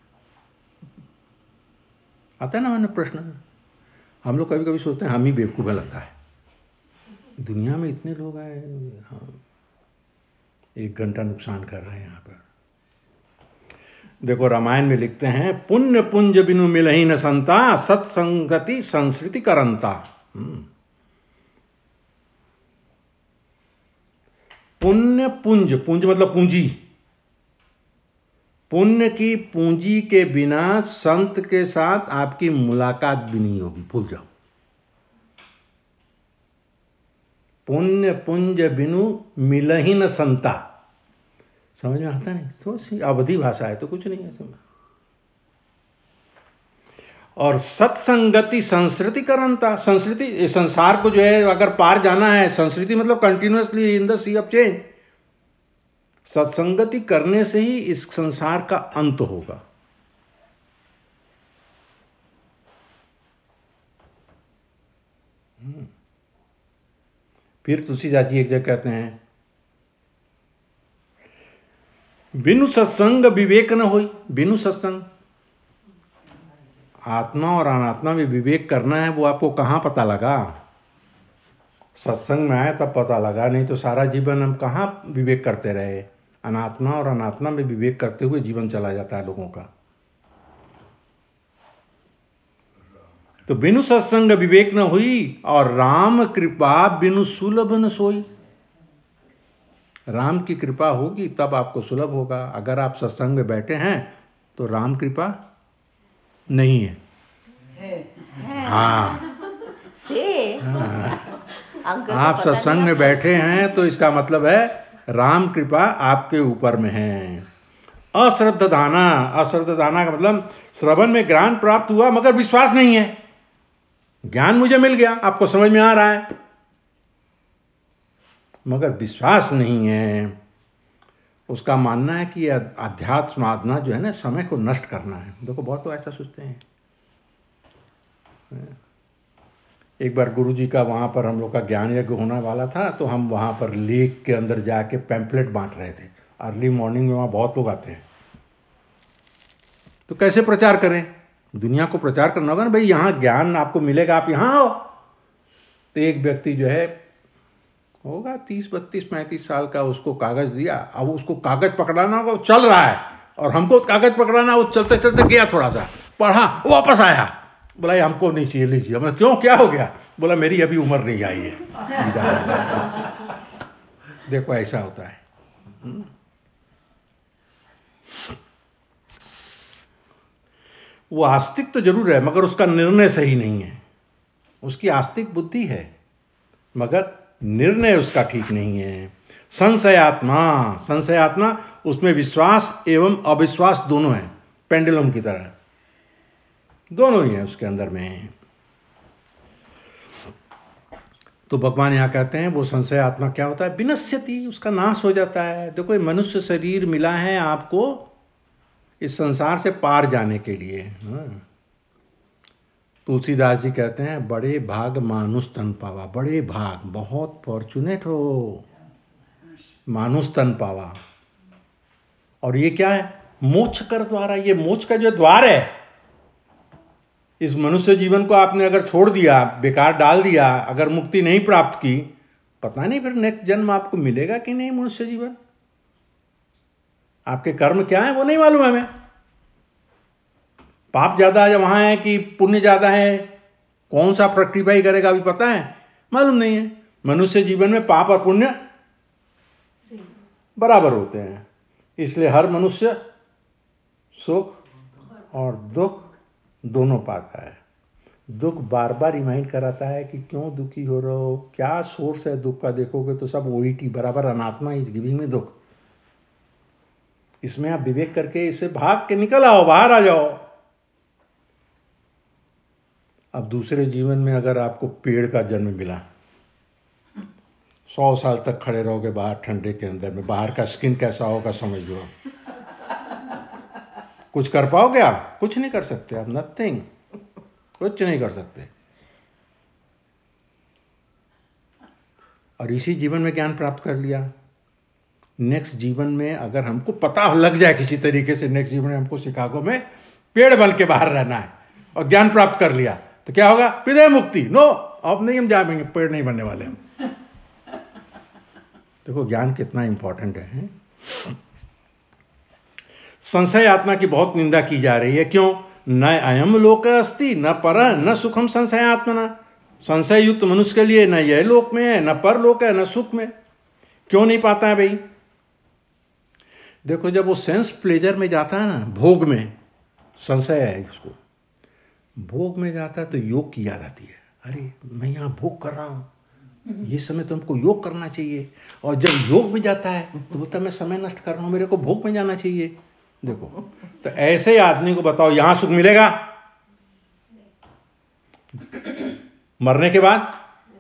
आता है ना मैंने प्रश्न। हम लोग कभी कभी सोचते हैं हम ही बेवकूफ लगता है, दुनिया में इतने लोग आए, हाँ एक घंटा नुकसान कर रहे हैं यहाँ पर। देखो रामायण में लिखते हैं, पुण्य पुंज बिनु मिलहि न संता, सत्संगति संस्कृति करंता। पुण्य पुंज, पुंज मतलब पूंजी, पुण्य की पूंजी के बिना संत के साथ आपकी मुलाकात भी नहीं होगी, भूल जाओ। पुण्य पुंज बिनु मिलहि न संता, समझ में आता नहीं? सोच, अवधि भाषा है तो कुछ नहीं है समझ। और सत्संगति संस्कृति करंता, संस्कृति संसार को जो है अगर पार जाना है, संस्कृति मतलब continuously in the sea of change, सत्संगति करने से ही इस संसार का अंत होगा। फिर तुलसीदास जी एक जगह कहते हैं, बिनु सत्संग विवेक न होई। बिनु सत्संग, आत्मा और अनात्मा में विवेक करना है, वो आपको कहां पता लगा? सत्संग में आए तब पता लगा, नहीं तो सारा जीवन हम कहां विवेक करते रहे? अनात्मा और अनात्मा में विवेक करते हुए जीवन चला जाता है लोगों का। तो बिनु सत्संग विवेक न हुई, और राम कृपा बिनु सुलभ न सोई। राम की कृपा होगी तब आपको सुलभ होगा। अगर आप सत्संग में बैठे हैं तो राम कृपा नहीं है, है। हाँ से हाँ। अंकल आप सत्संग में बैठे हैं तो इसका मतलब है राम कृपा आपके ऊपर में है। अश्रद्धाना, अश्रद्धाना का मतलब श्रवण में ज्ञान प्राप्त हुआ मगर विश्वास नहीं है। ज्ञान मुझे मिल गया, आपको समझ में आ रहा है, मगर विश्वास नहीं है। उसका मानना है कि अध्यात्म साधना जो है ना, समय को नष्ट करना है। देखो बहुत तो ऐसा सोचते हैं। एक बार गुरुजी का वहां पर हम लोग का ज्ञान यज्ञ होने वाला था, तो हम वहां पर लेक के अंदर जाके पैम्पलेट बांट रहे थे। अर्ली मॉर्निंग में वहां बहुत लोग आते हैं, तो कैसे प्रचार करें? दुनिया को प्रचार करना होगा ना भाई, यहां ज्ञान आपको मिलेगा, आप यहां आओ। तो एक व्यक्ति जो है होगा तीस बत्तीस पैंतीस साल का, उसको कागज दिया। अब उसको कागज पकड़ाना होगा, वो चल रहा है, और हमको कागज पकड़ाना, वो चलते चलते गया, थोड़ा सा पढ़ा, वापस आया, बोला ये हमको नहीं चाहिए, लीजिए। हमने क्यों, क्या हो गया? बोला मेरी अभी उम्र नहीं आई है। देखो ऐसा होता है। वो आस्तिक तो जरूर है मगर उसका निर्णय सही नहीं है। उसकी आस्तिक बुद्धि है मगर निर्णय उसका ठीक नहीं है। संशयात्मा, संशयात्मा उसमें विश्वास एवं अविश्वास दोनों है, पेंडुलम की तरह दोनों ही है उसके अंदर में। तो भगवान यहां कहते हैं वो संशय आत्मा क्या होता है? विनश्यति, उसका नाश हो जाता है। देखो ये मनुष्य शरीर मिला है आपको इस संसार से पार जाने के लिए। तुलसीदास जी कहते हैं बड़े भाग मानुष तन पावा, बड़े भाग, बहुत फॉर्चुनेट हो मानुष तन पावा। और ये क्या है? मोक्ष कर द्वारा, ये मोक्ष का जो द्वार है, इस मनुष्य जीवन को आपने अगर छोड़ दिया, बेकार डाल दिया, अगर मुक्ति नहीं प्राप्त की, पता नहीं फिर नेक्स्ट जन्म आपको मिलेगा कि नहीं मनुष्य जीवन। आपके कर्म क्या है वो नहीं मालूम है हमें। पाप ज्यादा है वहां है कि पुण्य ज्यादा है, कौन सा फ्रक्टिफाई करेगा अभी पता है? मालूम नहीं है। मनुष्य जीवन में पाप और पुण्य बराबर होते हैं, इसलिए हर मनुष्य सुख और दुख दोनों पाता है। दुख बार बार रिमाइंड कराता है कि क्यों दुखी हो रहे हो, क्या सोर्स है दुख का। देखोगे तो सब ओईटी बराबर अनात्मा इज गिविंग में दुख। इसमें आप विवेक करके इसे भाग के निकल आओ, बाहर आ जाओ। अब दूसरे जीवन में अगर आपको पेड़ का जन्म मिला, सौ साल तक खड़े रहोगे बाहर ठंडे के अंदर में, बाहर का स्किन कैसा होगा समझ लो। कुछ कर पाओगे आप? कुछ नहीं कर सकते आप, नथिंग, कुछ नहीं कर सकते। और इसी जीवन में ज्ञान प्राप्त कर लिया, नेक्स्ट जीवन में अगर हमको पता लग जाए किसी तरीके से, नेक्स्ट जीवन में हमको शिकागो में पेड़ बन के बाहर रहना है और ज्ञान प्राप्त कर लिया, तो क्या होगा? विदय मुक्ति। नो, अब नहीं हम जाएंगे, पेड़ नहीं बनने वाले हम। देखो ज्ञान कितना इंपॉर्टेंट है। संशय आत्मा की बहुत निंदा की जा रही है। क्यों? न अयम लोक अस्ति न पर न सुखम संशय आत्मना। संशय युक्त मनुष्य के लिए न यह लोक में है, न पर लोक है, न सुख में। क्यों नहीं पाता है भाई? देखो जब वो सेंस प्लेजर में जाता है ना, भोग में, संशय है उसको, भोग में जाता है तो योग की याद आती है। अरे मैं यहां भोग कर रहा हूं, ये समय तो हमको योग करना चाहिए। और जब योग में जाता है तो बोलता मैं समय नष्ट कर रहा हूं, मेरे को भोग में जाना चाहिए। देखो तो ऐसे आदमी को बताओ यहां सुख मिलेगा? मरने के बाद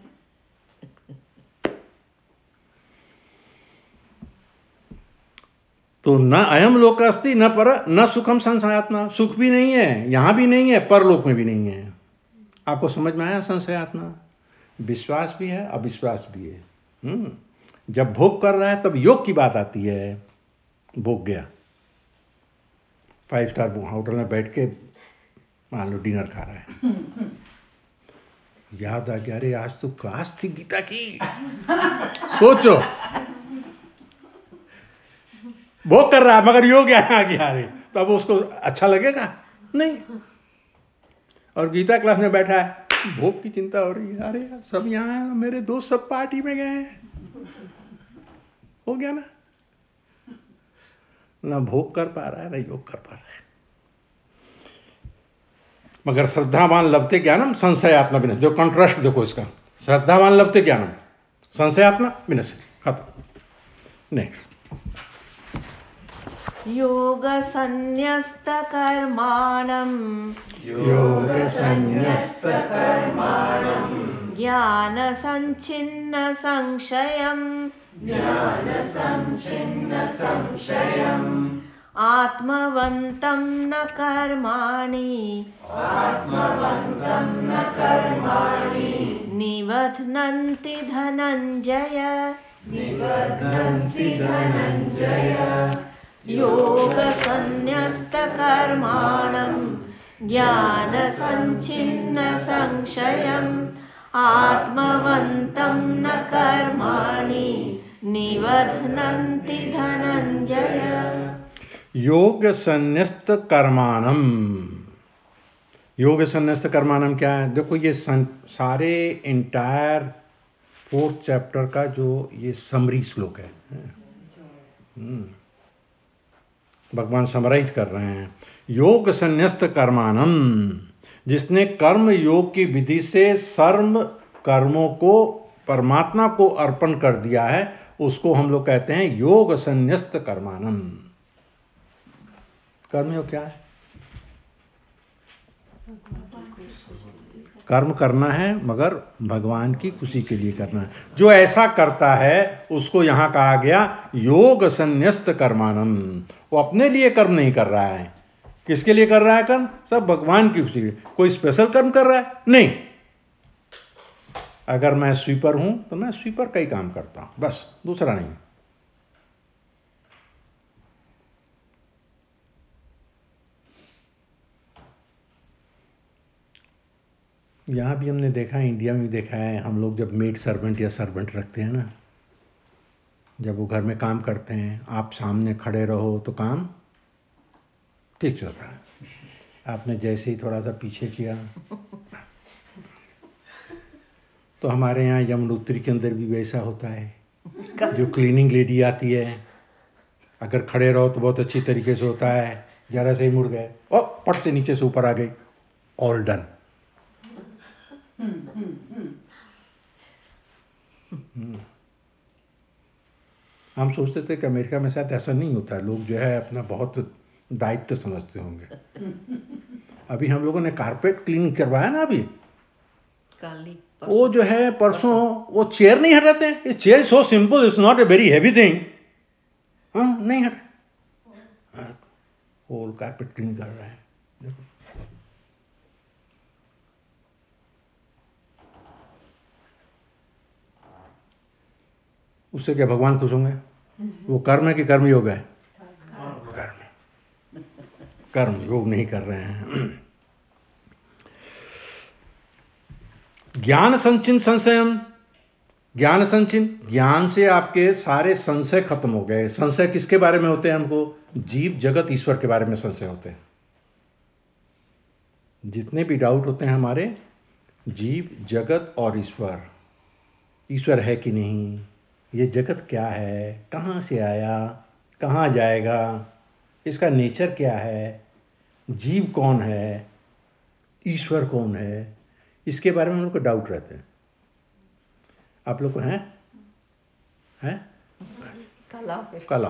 तो न अयम लोक अस्ति न पर न सुखम संशयात्मा। सुख भी नहीं है, यहां भी नहीं है, परलोक में भी नहीं है। आपको समझ में आया? संशयात्मा विश्वास भी है, अविश्वास भी है। हम्म जब भोग कर रहा है तब योग की बात आती है। भोग गया, फाइव स्टार होटल में बैठ के मान लो डिनर खा रहा है, याद आ गया अरे आज तो क्लास थी गीता की। सोचो, भोग कर रहा है मगर योग आ गया, अरे तब तो उसको अच्छा लगेगा? नहीं। और गीता क्लास में बैठा है, भोग की चिंता हो रही है, अरे यार सब यहाँ है, मेरे दोस्त सब पार्टी में गए हैं। हो गया ना? ना भोग कर पा रहा है ना योग कर पा रहा है। मगर श्रद्धावान लभते ज्ञानम संशयात्मा विनश्यति। जो कॉन्ट्रास्ट देखो इसका, श्रद्धावान लभते ज्ञानम संशयात्मा विनश्यति। खत्म। नेक्स्ट। योग संन्यस्त कर्माणम योग संन्यस्त कर्माणम ज्ञान संचिन्न संशयम ज्ञान संचिन्न संशयम आत्मवन्तं न कर्माणि आत्मवन्तं न कर्माणि निबध्नन्ति धनञ्जय निबध्नन्ति धनञ्जय योगसन्न्यस्तकर्माणं ज्ञानसञ्छिन्नसंशयम् आत्मवन्तं न कर्माणि निबध्नन्ति धनञ्जय। योग संन्यस्त कर्माणम, योग संन्यस्त कर्मानम क्या है? देखो ये सारे इंटायर फोर्थ चैप्टर का जो ये समरी श्लोक है, भगवान समराइज कर रहे हैं। योग संन्यस्त कर्मानम, जिसने कर्म योग की विधि से सर्व कर्मों को परमात्मा को अर्पण कर दिया है, उसको हम लोग कहते हैं योग संन्यस्त कर्मानम। कर्मयोग क्या है? कर्म करना है मगर भगवान की खुशी के लिए करना है। जो ऐसा करता है उसको यहां कहा गया योग संन्यस्त कर्मानम। वो अपने लिए कर्म नहीं कर रहा है। किसके लिए कर रहा है कर्म? सब भगवान की खुशी के लिए। कोई स्पेशल कर्म कर रहा है? नहीं। अगर मैं स्वीपर हूं तो मैं स्वीपर का ही काम करता हूं, बस, दूसरा नहीं। यहाँ भी हमने देखा है, इंडिया में भी देखा है, हम लोग जब मेड सर्वेंट या सर्वेंट रखते हैं ना, जब वो घर में काम करते हैं, आप सामने खड़े रहो तो काम ठीक चलता है। आपने जैसे ही थोड़ा सा पीछे किया तो हमारे यहाँ यमुनोत्री के अंदर भी वैसा होता है। जो क्लीनिंग लेडी आती है, अगर खड़े रहो तो बहुत अच्छी तरीके से होता है, जरा से ही मुड़ गए और पट से नीचे से ऊपर आ गई, ऑल डन। हम सोचते थे कि अमेरिका में शायद ऐसा नहीं होता है, लोग जो है अपना बहुत दायित्व समझते होंगे। अभी हम लोगों ने कारपेट क्लीन करवाया ना, अभी वो जो है परसों वो चेयर नहीं हटाते हैं। ये chair so simple, it's not a very heavy thing. हाँ, नहीं हटा, होल कारपेट क्लीन कर रहा है। देखो, उससे क्या भगवान खुश होंगे? वो कर्म है कि कर्म योग है? कर्म। कर्म योग नहीं कर रहे हैं। ज्ञान संचिन संशयम, ज्ञान संचिन, ज्ञान से आपके सारे संशय खत्म हो गए। संशय किसके बारे में होते हैं? हमको जीव जगत ईश्वर के बारे में संशय होते हैं। जितने भी डाउट होते हैं हमारे, जीव जगत और ईश्वर, ईश्वर है कि नहीं, ये जगत क्या है, कहाँ से आया, कहाँ जाएगा, इसका नेचर क्या है, जीव कौन है, ईश्वर कौन है, इसके बारे में हम लोग को डाउट रहते हैं। आप लोग को हैं? हैं? कला कला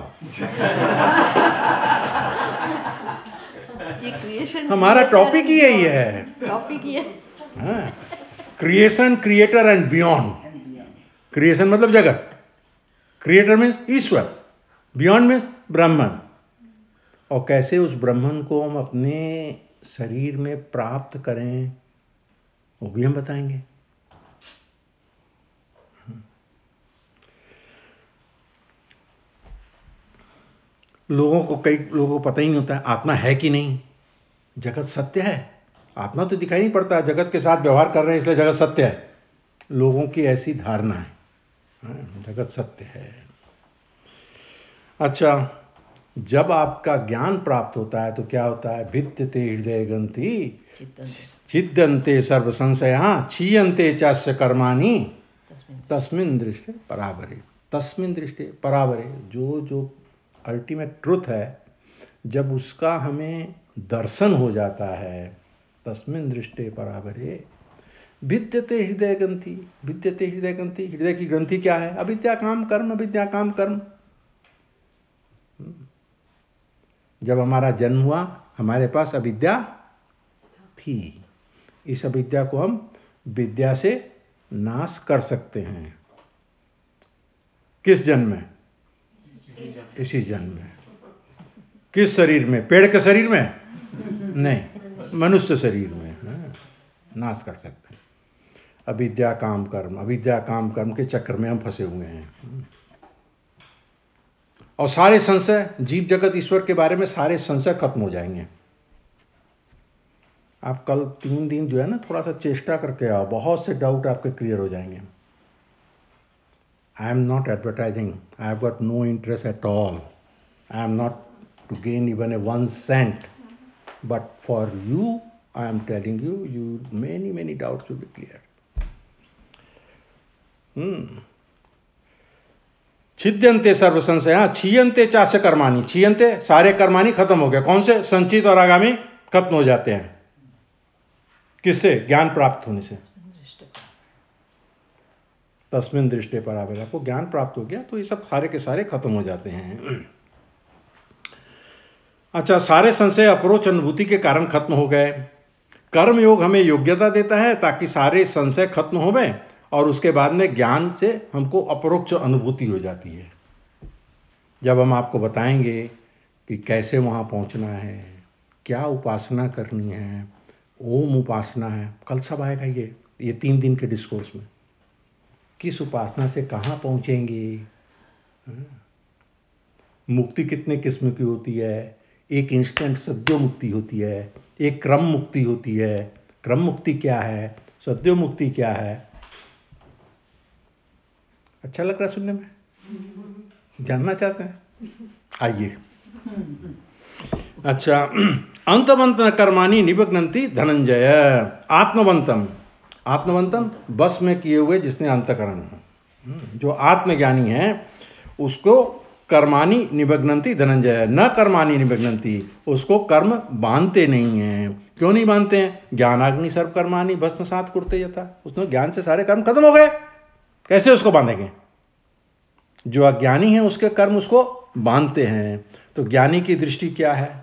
क्रिएशन, हमारा टॉपिक ही यही है। टॉपिक ही है। हाँ, creation, creator and beyond. Creation मतलब जगत, creator means Ishwar, beyond means Brahman. और कैसे उस ब्रह्मन को हम अपने शरीर में प्राप्त करें, वो भी हम बताएंगे। लोगों को, कई लोगों को पता ही नहीं होता है आत्मा है कि नहीं, जगत सत्य है। आत्मा तो दिखाई नहीं पड़ता, जगत के साथ व्यवहार कर रहे हैं इसलिए जगत सत्य है। लोगों की ऐसी धारणा है, जगत सत्य है। अच्छा, जब आपका ज्ञान प्राप्त होता है तो क्या होता है? भिद्यते हृदय ग्रंथि छिद्यन्ते सर्व संशया क्षीयन्ते चास्य कर्माणि तस्मिन् दृष्टे परावरे। तस्मिन् दृष्टे परावरे, जो जो अल्टीमेट ट्रुथ है, जब उसका हमें दर्शन हो जाता है, तस्मिन् दृष्टे परावरे भिद्यते हृदय ग्रंथि। भिद्यते हृदय ग्रंथि, हृदय की ग्रंथि क्या है? अविद्या काम कर्म, अविद्या काम कर्म। जब हमारा जन्म हुआ हमारे पास अविद्या थी। इस अविद्या को हम विद्या से नाश कर सकते हैं। किस जन्म में? इसी जन्म में। किस शरीर में? पेड़ के शरीर में नहीं, मनुष्य शरीर में। हाँ, नाश कर सकते हैं। अविद्या काम कर्म, अविद्या काम कर्म के चक्कर में हम फंसे हुए हैं। और सारे संशय, जीव जगत ईश्वर के बारे में सारे संशय खत्म हो जाएंगे। आप कल तीन दिन जो है ना, थोड़ा सा चेष्टा करके आओ, बहुत से डाउट आपके क्लियर हो जाएंगे। I am not advertising, I have got no interest at all, I am not to gain even a one cent, but for you I am telling you, you many many doubts will be cleared. Hmm. छिद्यंते सर्व संशय, छीयंते चास्य कर्माणी, छीयंते सारे कर्माणी खत्म हो गए। कौन से? संचित और आगामी खत्म हो जाते हैं। किससे? ज्ञान प्राप्त होने से। तस्मिन् दृष्टे परावैर, आपको ज्ञान प्राप्त हो गया तो ये सब सारे के सारे खत्म हो जाते हैं। अच्छा, सारे संशय अपरोक्ष अनुभूति के कारण खत्म हो गए। कर्म योग हमें योग्यता देता है ताकि सारे संशय खत्म हो गए और उसके बाद में ज्ञान से हमको अपरोक्ष अनुभूति हो जाती है। जब हम आपको बताएंगे कि कैसे वहां पहुंचना है, क्या उपासना करनी है, ओम उपासना है, कल सब आएगा ये ये तीन दिन के डिस्कोर्स में। किस उपासना से कहां पहुंचेंगे, मुक्ति कितने किस्म की होती है, एक इंस्टेंट सद्यो मुक्ति होती है, एक क्रम मुक्ति होती है। क्रम मुक्ति क्या है, सद्यो मुक्ति क्या है? अच्छा लग रहा है सुनने में? जानना चाहते हैं? आइए। अच्छा, अंतवंत कर्माणि निबध्नन्ति धनंजय। आत्मवंतम, आत्मवंतम बस में किए हुए जिसने अंतकरण, जो आत्मज्ञानी है उसको कर्माणि निबध्नन्ति धनंजय, न कर्माणि निबध्नन्ति, उसको कर्म बांधते नहीं हैं। क्यों नहीं बांधते हैं? ज्ञानाग्नि सर्व कर्माणि भस्मसात् कुरुते यथा, उसने ज्ञान से सारे कर्म खत्म हो गए, कैसे उसको बांधेंगे? जो अज्ञानी है उसके कर्म उसको बांधते हैं। तो ज्ञानी की दृष्टि क्या है?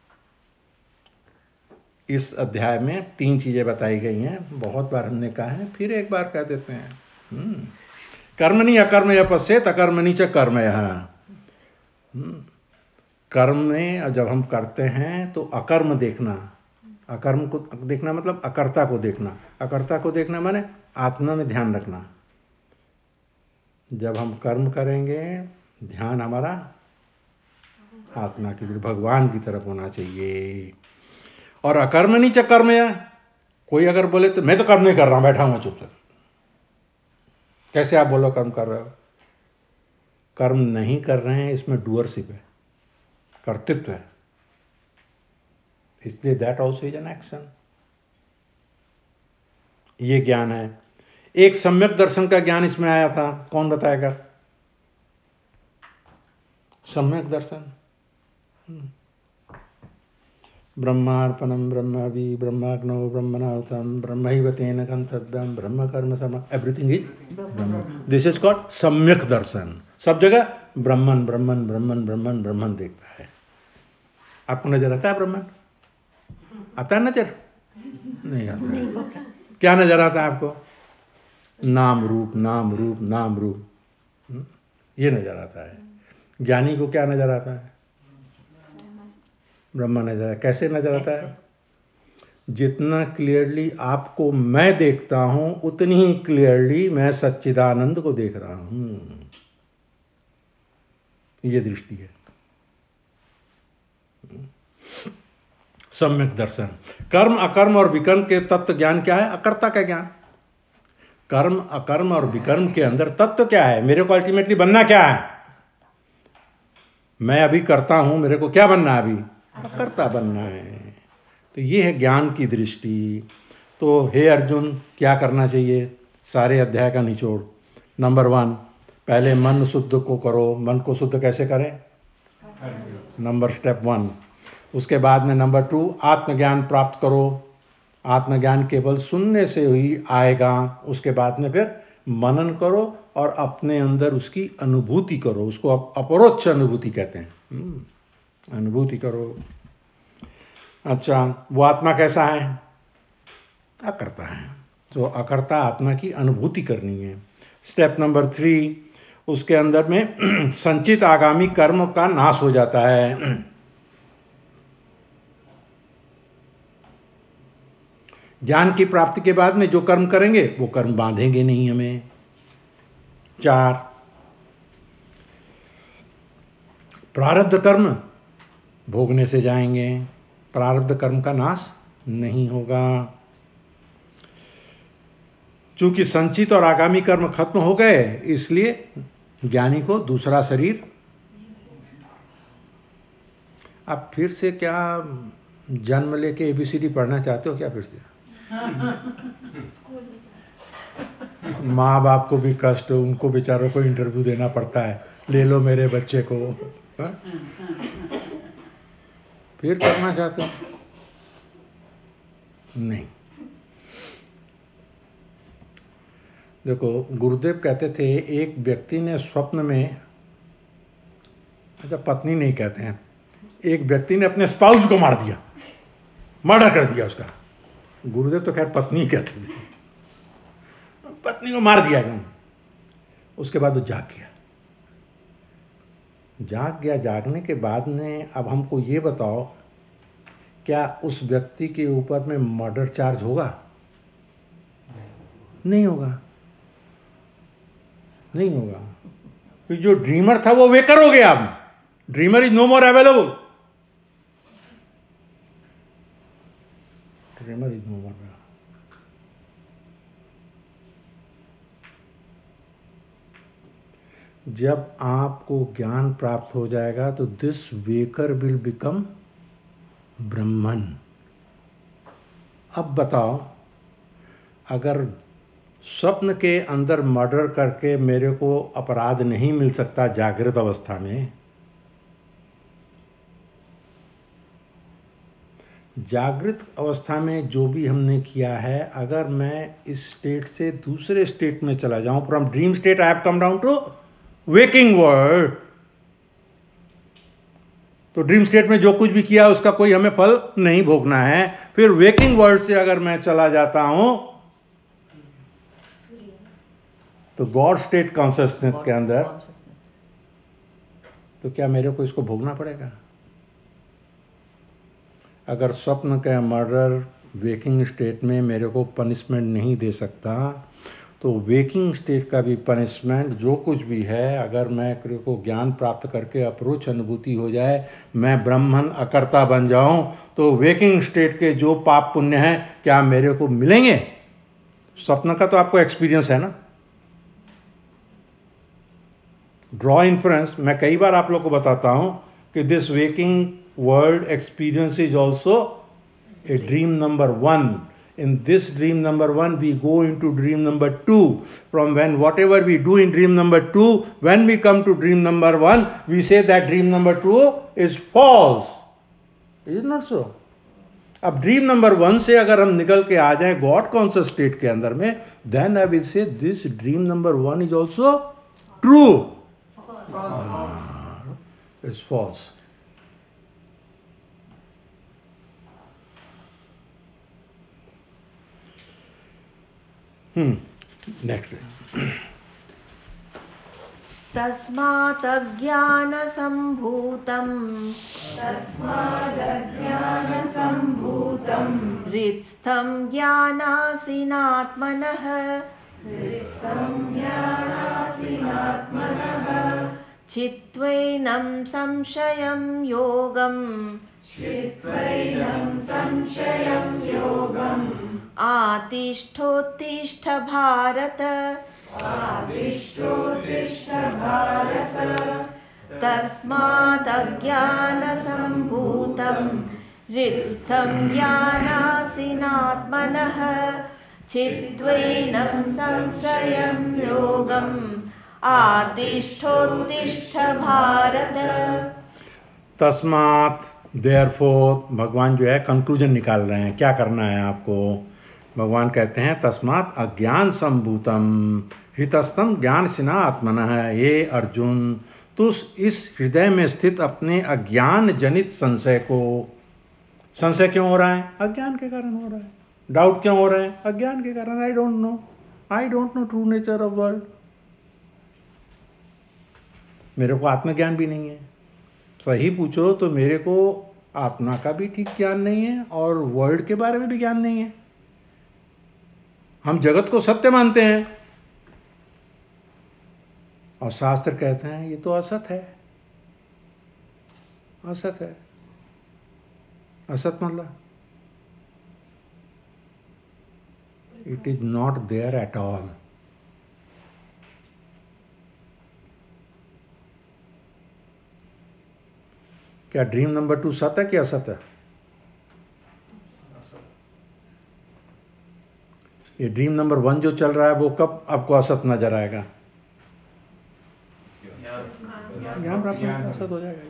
इस अध्याय में तीन चीजें बताई गई हैं, बहुत बार हमने कहा है, फिर एक बार कह देते हैं। कर्मणि अकर्मय पश्येत् अकर्मणि च कर्मयः। कर्म में जब हम करते हैं तो अकर्म देखना, अकर्म को देखना मतलब अकर्ता को देखना, अकर्ता को देखना माने आत्मा में ध्यान रखना। जब हम कर्म करेंगे ध्यान हमारा आत्मा की तरफ, भगवान की तरफ होना चाहिए। और अकर्मणि च कर्मया, कोई अगर बोले तो मैं तो कर्म नहीं कर रहा हूं, बैठा हूं चुपचाप, कैसे आप बोलो कर्म कर रहे हो? कर्म नहीं कर रहे हैं, इसमें डूअरशिप है, कर्तृत्व है, इसलिए that also is an action. ये ज्ञान है। एक सम्यक दर्शन का ज्ञान इसमें आया था, कौन बताएगा? सम्यक दर्शन, ब्रह्मार्पणम ब्रह्मवि ब्रह्माग्नौ ब्रह्मणाहुतम ब्रह्मैव तेन गंतव्यम ब्रह्म कर्म सम, everything is Brahma. This is called samyak darshan. सब जगह ब्रह्मन ब्रह्मन ब्रह्मन ब्रह्मन ब्रह्मन देखता है। आपको नजर आता है ब्रह्मन? आता है नजर? नहीं आता। क्या नजर आता है आपको? नाम रूप नाम रूप नाम रूप, ये नजर आता है। ज्ञानी को क्या नजर आता है? ब्रह्म नजर आता है। कैसे नजर आता है? जितना क्लियरली आपको मैं देखता हूं उतनी ही क्लियरली मैं सच्चिदानंद को देख रहा हूं। ये दृष्टि है सम्यक दर्शन। कर्म अकर्म और विकर्म के तत्व ज्ञान क्या है? अकर्ता का ज्ञान। कर्म अकर्म और विकर्म के अंदर तत्व क्या है? मेरे को अल्टीमेटली बनना क्या है? मैं अभी करता हूं, मेरे को क्या बनना है? अभी अकर्ता बनना है। तो ये है ज्ञान की दृष्टि। तो हे अर्जुन, क्या करना चाहिए? सारे अध्याय का निचोड़। नंबर वन, पहले मन शुद्ध को करो। मन को शुद्ध कैसे करें? Number step one. उसके बाद में नंबर टू, आत्मज्ञान प्राप्त करो। आत्मज्ञान केवल सुनने से ही आएगा। उसके बाद में फिर मनन करो और अपने अंदर उसकी अनुभूति करो। उसको अपरोक्ष अनुभूति कहते हैं। अनुभूति करो। अच्छा, वो आत्मा कैसा है? अकर्ता है। तो अकर्ता आत्मा की अनुभूति करनी है। स्टेप नंबर थ्री, उसके अंदर में संचित आगामी कर्म का नाश हो जाता है। ज्ञान की प्राप्ति के बाद में जो कर्म करेंगे वो कर्म बांधेंगे नहीं हमें। चार, प्रारब्ध कर्म भोगने से जाएंगे, प्रारब्ध कर्म का नाश नहीं होगा। चूंकि संचित और आगामी कर्म खत्म हो गए, इसलिए ज्ञानी को दूसरा शरीर, अब फिर से क्या जन्म लेके एबीसीडी पढ़ना चाहते हो क्या फिर से? माँ बाप को भी कष्ट, उनको बेचारों को इंटरव्यू देना पड़ता है, ले लो मेरे बच्चे को। हा? फिर करना चाहते हो? नहीं। देखो, गुरुदेव कहते थे एक व्यक्ति ने स्वप्न में, अच्छा पत्नी नहीं कहते हैं, एक व्यक्ति ने अपने स्पाउस को मार दिया, मर्डर कर दिया उसका। गुरुदेव तो खैर पत्नी कहते थे, पत्नी को मार दिया एकदम। उसके बाद वो जाग गया। जाग गया, जागने के बाद ने, अब हमको ये बताओ, क्या उस व्यक्ति के ऊपर में मर्डर चार्ज होगा? नहीं होगा, नहीं होगा। तो जो ड्रीमर था वो वेकर हो गया। अब dreamer is no more available, dreamer is no more. जब आपको ज्ञान प्राप्त हो जाएगा तो this waker will become Brahman. अब बताओ, अगर स्वप्न के अंदर मर्डर करके मेरे को अपराध नहीं मिल सकता जागृत अवस्था में, जागृत अवस्था में जो भी हमने किया है, अगर मैं इस स्टेट से दूसरे स्टेट में चला जाऊं, from dream state I have come down to waking world, तो ड्रीम स्टेट में जो कुछ भी किया उसका कोई हमें फल नहीं भोगना है। फिर वेकिंग वर्ल्ड से अगर मैं चला जाता हूं तो गॉड स्टेट कॉन्शियसनेस के अंदर, तो क्या मेरे को इसको भोगना पड़ेगा? अगर स्वप्न का मर्डर वेकिंग स्टेट में मेरे को पनिशमेंट नहीं दे सकता, तो वेकिंग स्टेट का भी पनिशमेंट जो कुछ भी है, अगर मैं को ज्ञान प्राप्त करके अप्रोच अनुभूति हो जाए, मैं ब्रह्मन अकर्ता बन जाऊं, तो वेकिंग स्टेट के जो पाप पुण्य हैं क्या मेरे को मिलेंगे? स्वप्न का तो आपको एक्सपीरियंस है ना। ड्रॉ इन्फ्रेंस, मैं कई बार आप लोग को बताता हूं कि this waking world experience is also a dream number one. In this dream number one, we go into dream number two. From when whatever we do in dream number two, when we come to dream number one, we say that dream number two is false. Is it not so? अब dream number one से अगर हम निकल के आ जाएं God conscious state के अंदर में, then I will say this dream number one is also true, is false. Hmm. Next. तस्मात् अज्ञानसम्भूतम् तस्मादज्ञानसम्भूतम् हृत्स्थं ज्ञानासीनात्मनः संज्ञानासीनात्मनः चित्त्वैनं संशयं योगम् चित्त्वैनं संशयं योगम् आतिष्ठोत्तिष्ठ भारत आदिष्टोत्तिष्ठ भारत तस्मात् अज्ञानसम्भूतं हृत्स्थं ज्ञानासीनात्मनः चित्त्वैनं संशयं योगम् आतिष्ठोत्तिष्ठ भारत. तस्मात, देयरफॉर, भगवान जो है कंक्लूजन निकाल रहे हैं, क्या करना है आपको. भगवान कहते हैं तस्मात अज्ञान संभूतम हृतस्थम ज्ञान सिना आत्मनः. हे अर्जुन, तू इस हृदय में स्थित अपने अज्ञान जनित संशय को, संशय क्यों हो रहा है? अज्ञान के कारण हो रहा है. डाउट क्यों हो रहा है? अज्ञान के कारण. I don't know, I don't know true nature of world. मेरे को आत्मज्ञान भी नहीं है. सही पूछो तो मेरे को आत्मा का भी ठीक ज्ञान नहीं है और वर्ल्ड के बारे में भी ज्ञान नहीं है. हम जगत को सत्य मानते हैं और शास्त्र कहते हैं ये तो असत है. असत है. असत मतलब it is not there at all. क्या ड्रीम नंबर टू सत्य है कि असत है? ये ड्रीम नंबर वन जो चल रहा है वो कब आपको असत नजर आएगा? ज्ञान प्राप्त होने पर असत हो जाएगा।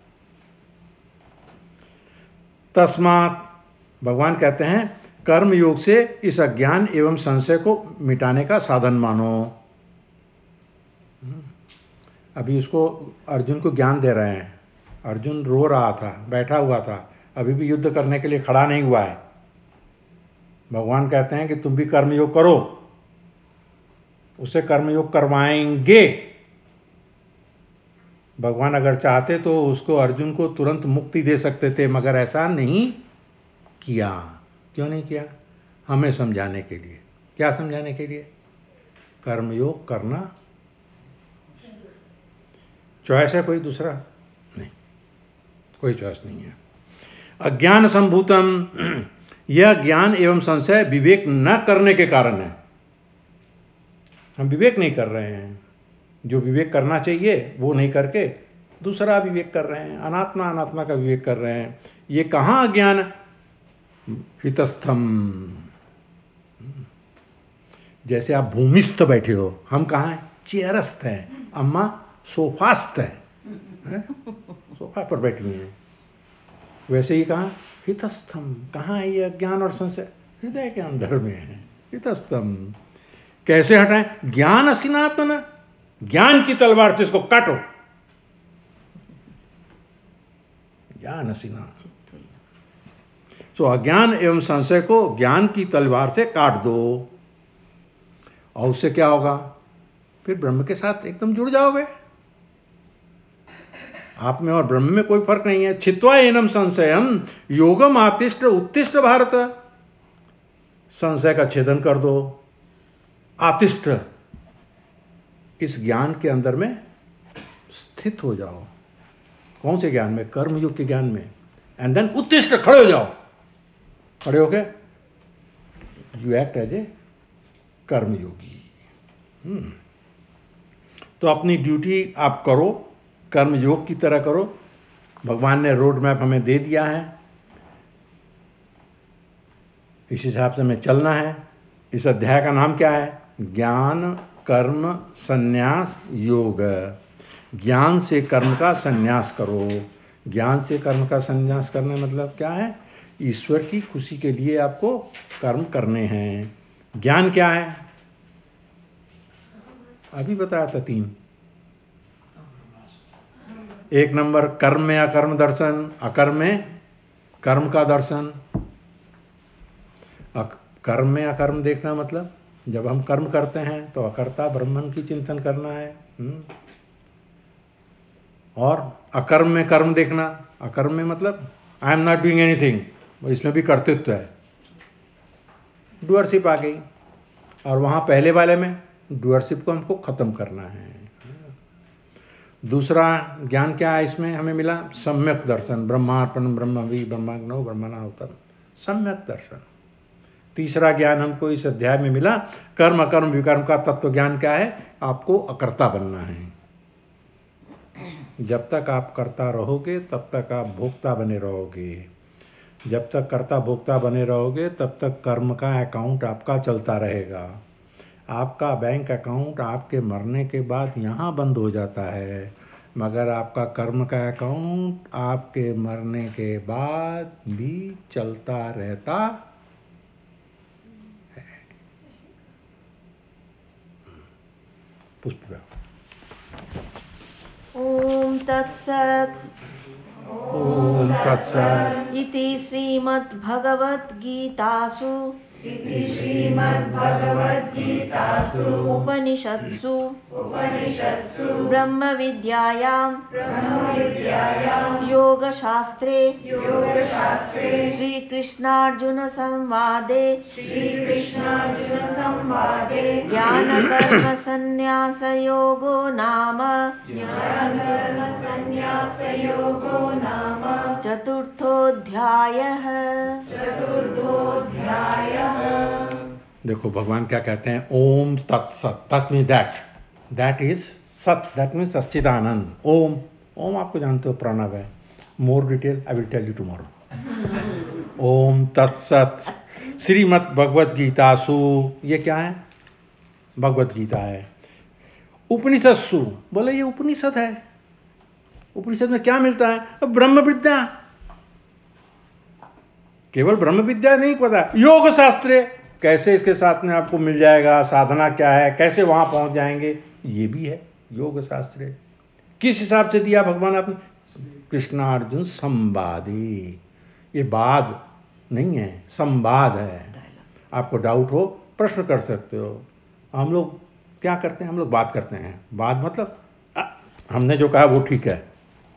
तस्मात् भगवान कहते हैं कर्म योग से इस अज्ञान एवं संशय को मिटाने का साधन मानो। अभी उसको अर्जुन को ज्ञान दे रहे हैं। अर्जुन रो रहा था, बैठा हुआ था, अभी भी युद्ध करने के लिए खड़ा नहीं हुआ है। भगवान कहते हैं कि तुम भी कर्मयोग करो, उसे कर्मयोग करवाएंगे। भगवान अगर चाहते तो उसको अर्जुन को तुरंत मुक्ति दे सकते थे, मगर ऐसा नहीं किया। क्यों नहीं किया? हमें समझाने के लिए। क्या समझाने के लिए? कर्मयोग करना चॉइस है कोई दूसरा? नहीं, कोई चॉइस नहीं है। अज्ञान संभूतम, यह ज्ञान एवं संशय विवेक न करने के कारण है। हम विवेक नहीं कर रहे हैं, जो विवेक करना चाहिए वो नहीं करके दूसरा विवेक कर रहे हैं, अनात्मा अनात्मा का विवेक कर रहे हैं। ये कहां अज्ञान? हितस्थम। जैसे आप भूमिस्थ बैठे हो, हम कहां हैं? चेयरस्थ हैं, अम्मा सोफास्थ है, है? सोफा पर बैठी हैं। वैसे ही कहां? हितस्थम। कहां है ये अज्ञान और संशय? हृदय के अंदर में है, हितस्थम। कैसे हटाएं? ज्ञान असिनात्मन, ज्ञान की तलवार से इसको काटो। ज्ञान असिनात्मन। तो अज्ञान एवं संशय को ज्ञान की तलवार से काट दो, और उससे क्या होगा? फिर ब्रह्म के साथ एकदम जुड़ जाओगे। आप में और ब्रह्म में कोई फर्क नहीं है। छित्वा एनम संशयम योगम आतिष्ठ उत्तिष्ठ भारत। संशय का छेदन कर दो, आतिष्ठ, इस ज्ञान के अंदर में स्थित हो जाओ। कौन से ज्ञान में? कर्मयुग के ज्ञान में। एंड देन उत्तिष्ठ, खड़े हो जाओ। खड़े होके you act as a karmayogi. तो अपनी ड्यूटी आप करो, कर्मयोग की तरह करो। भगवान ने रोड मैप हमें दे दिया है, इस हिसाब से हमें चलना है। इस अध्याय का नाम क्या है? ज्ञान कर्म संन्यास योग। ज्ञान से कर्म का संन्यास करो। ज्ञान से कर्म का संन्यास करने मतलब क्या है? ईश्वर की खुशी के लिए आपको कर्म करने हैं। ज्ञान क्या है? अभी बताया था तीन। एक नंबर कर्म में अकर्म दर्शन, अकर्म में कर्म का दर्शन। कर्म में अकर्म देखना मतलब जब हम कर्म करते हैं तो अकर्ता ब्रह्मन की चिंतन करना है। और अकर्म में कर्म देखना, अकर्म में मतलब I am not doing anything, इसमें भी कर्तृत्व है, डूअरशिप आ गई। और वहां पहले वाले में डूअरशिप को हमको खत्म करना है। दूसरा ज्ञान क्या है इसमें हमें मिला? सम्यक दर्शन, ब्रह्मार्पण ब्रह्मवि ब्रह्माग्नो ब्रह्मणाहुतम, सम्यक दर्शन। तीसरा ज्ञान हमको इस अध्याय में मिला, कर्म अकर्म विकर्म का तत्व ज्ञान क्या है? आपको अकर्ता बनना है। जब तक आप कर्ता रहोगे तब तक आप भोक्ता बने रहोगे। जब तक कर्ता भोक्ता बने रहोगे तब तक कर्म का अकाउंट आपका चलता रहेगा। आपका बैंक अकाउंट आपके मरने के बाद यहाँ बंद हो जाता है, मगर आपका कर्म का अकाउंट आपके मरने के बाद भी चलता रहता है। पुष्प। ओम तत्सत्। ओम तत्सत्। इति श्रीमद्भगवद्गीतासु इति श्रीमद्भगवद्गीतासु उपनिषत्सु उपनिषत्सु ब्रह्मविद्यायां ब्रह्मविद्यायां योगशास्त्रे योगशास्त्रे श्रीकृष्णार्जुनसंवादे श्रीकृष्णार्जुनसंवादे ज्ञानकर्मसन्न्यासयोगो नाम ज्ञानकर्मसन्न्यासयोगो नाम चतुर्थोऽध्यायः। चतुर्थोऽध्यायः। देखो भगवान क्या कहते हैं? ओम तत्सत। Tat means that, that is sat, that means Sachchidananda. ओम, ओम आपको जानते हो प्रणव है। More detail I will tell you tomorrow. ओम तत्सत। श्रीमद् भगवद गीतासु, ये क्या है? भगवद गीता है। उपनिषदसु, बोले ये उपनिषद है। उपनिषद में क्या मिलता है? अब ब्रह्म विद्या, केवल ब्रह्म विद्या नहीं पता, योग शास्त्र कैसे इसके साथ में आपको मिल जाएगा, साधना क्या है, कैसे वहां पहुंच जाएंगे, ये भी है योग शास्त्र। किस हिसाब से दिया भगवान आपने? कृष्णार्जुन संवादे, ये वाद नहीं है, संवाद है। आपको डाउट हो प्रश्न कर सकते हो। हम लोग क्या करते हैं? हम लोग बात करते हैं। बात मतलब आ, हमने जो कहा वो ठीक है,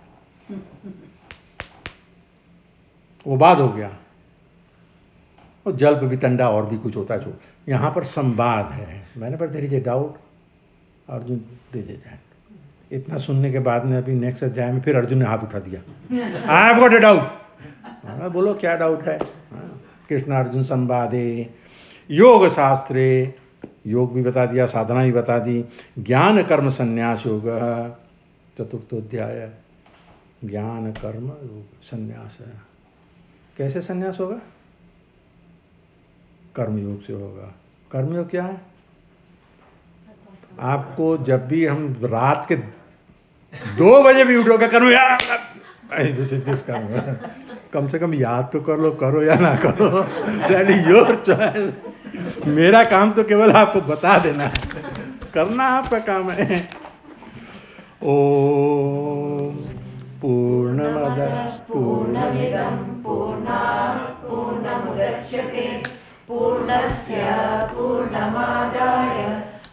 वो बात हो गया। और जल्प वितंडा और भी कुछ होता है। जो यहाँ पर संवाद है। मैंने पर there is a doubt, Arjun दे दे जाए। इतना सुनने के बाद में अभी नेक्स्ट अध्याय में फिर अर्जुन ने हाथ उठा दिया, I have got a doubt. बोलो क्या डाउट है? कृष्ण अर्जुन संवादे योग शास्त्रे, योग भी बता दिया, साधना भी बता दी। ज्ञान कर्म संन्यास योग, चतुर्थोध्याय। ज्ञान कर्म योग संन्यास है। कैसे संन्यास होगा? कर्मयोग से होगा। कर्मयोग क्या है? आपको जब भी हम रात के दो बजे भी उठोगे, कर्म दिस इज दिस कर्म, कम से कम याद तो कर लो, करो या ना करो, दैट इज योर चॉइस। मेरा काम तो केवल आपको बता देना है, करना आपका काम है। ओम पूर्णमदः पूर्णमिदं पूर्णात् पूर्णमुदच्यते पूर्णस्य पूर्णमादाय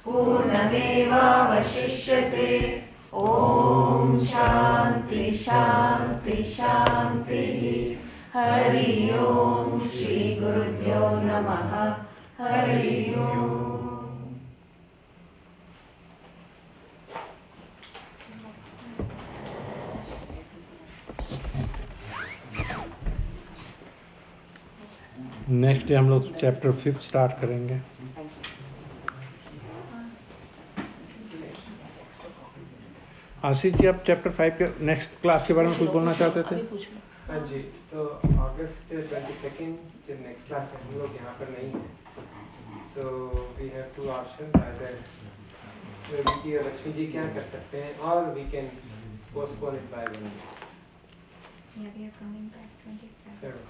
पूर्णमेवावशिष्यते। ओम शांति शांति शांतिः। हरि ओम श्री गुरुभ्यो नमः। हरि ओम। नेक्स्ट डे हम लोग चैप्टर फिफ्थ स्टार्ट करेंगे। आशीष जी, आप चैप्टर फाइव के नेक्स्ट क्लास के बारे में कुछ बोलना चाहते थे? हाँ जी, तो अगस्त ट्वेंटी सेकेंड जब नेक्स्ट क्लास है, हम लोग यहाँ पर नहीं हैं, तो वी हैव टू ऑप्शन, अगर रवि और लक्ष्मी जी क्या कर सकते हैं, और we can postpone it by one week. Yeah, we are coming back twenty-seven.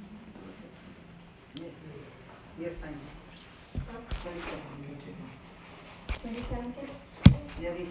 Yes, we are fine. twenty-seven. twenty-seven. Yeah, we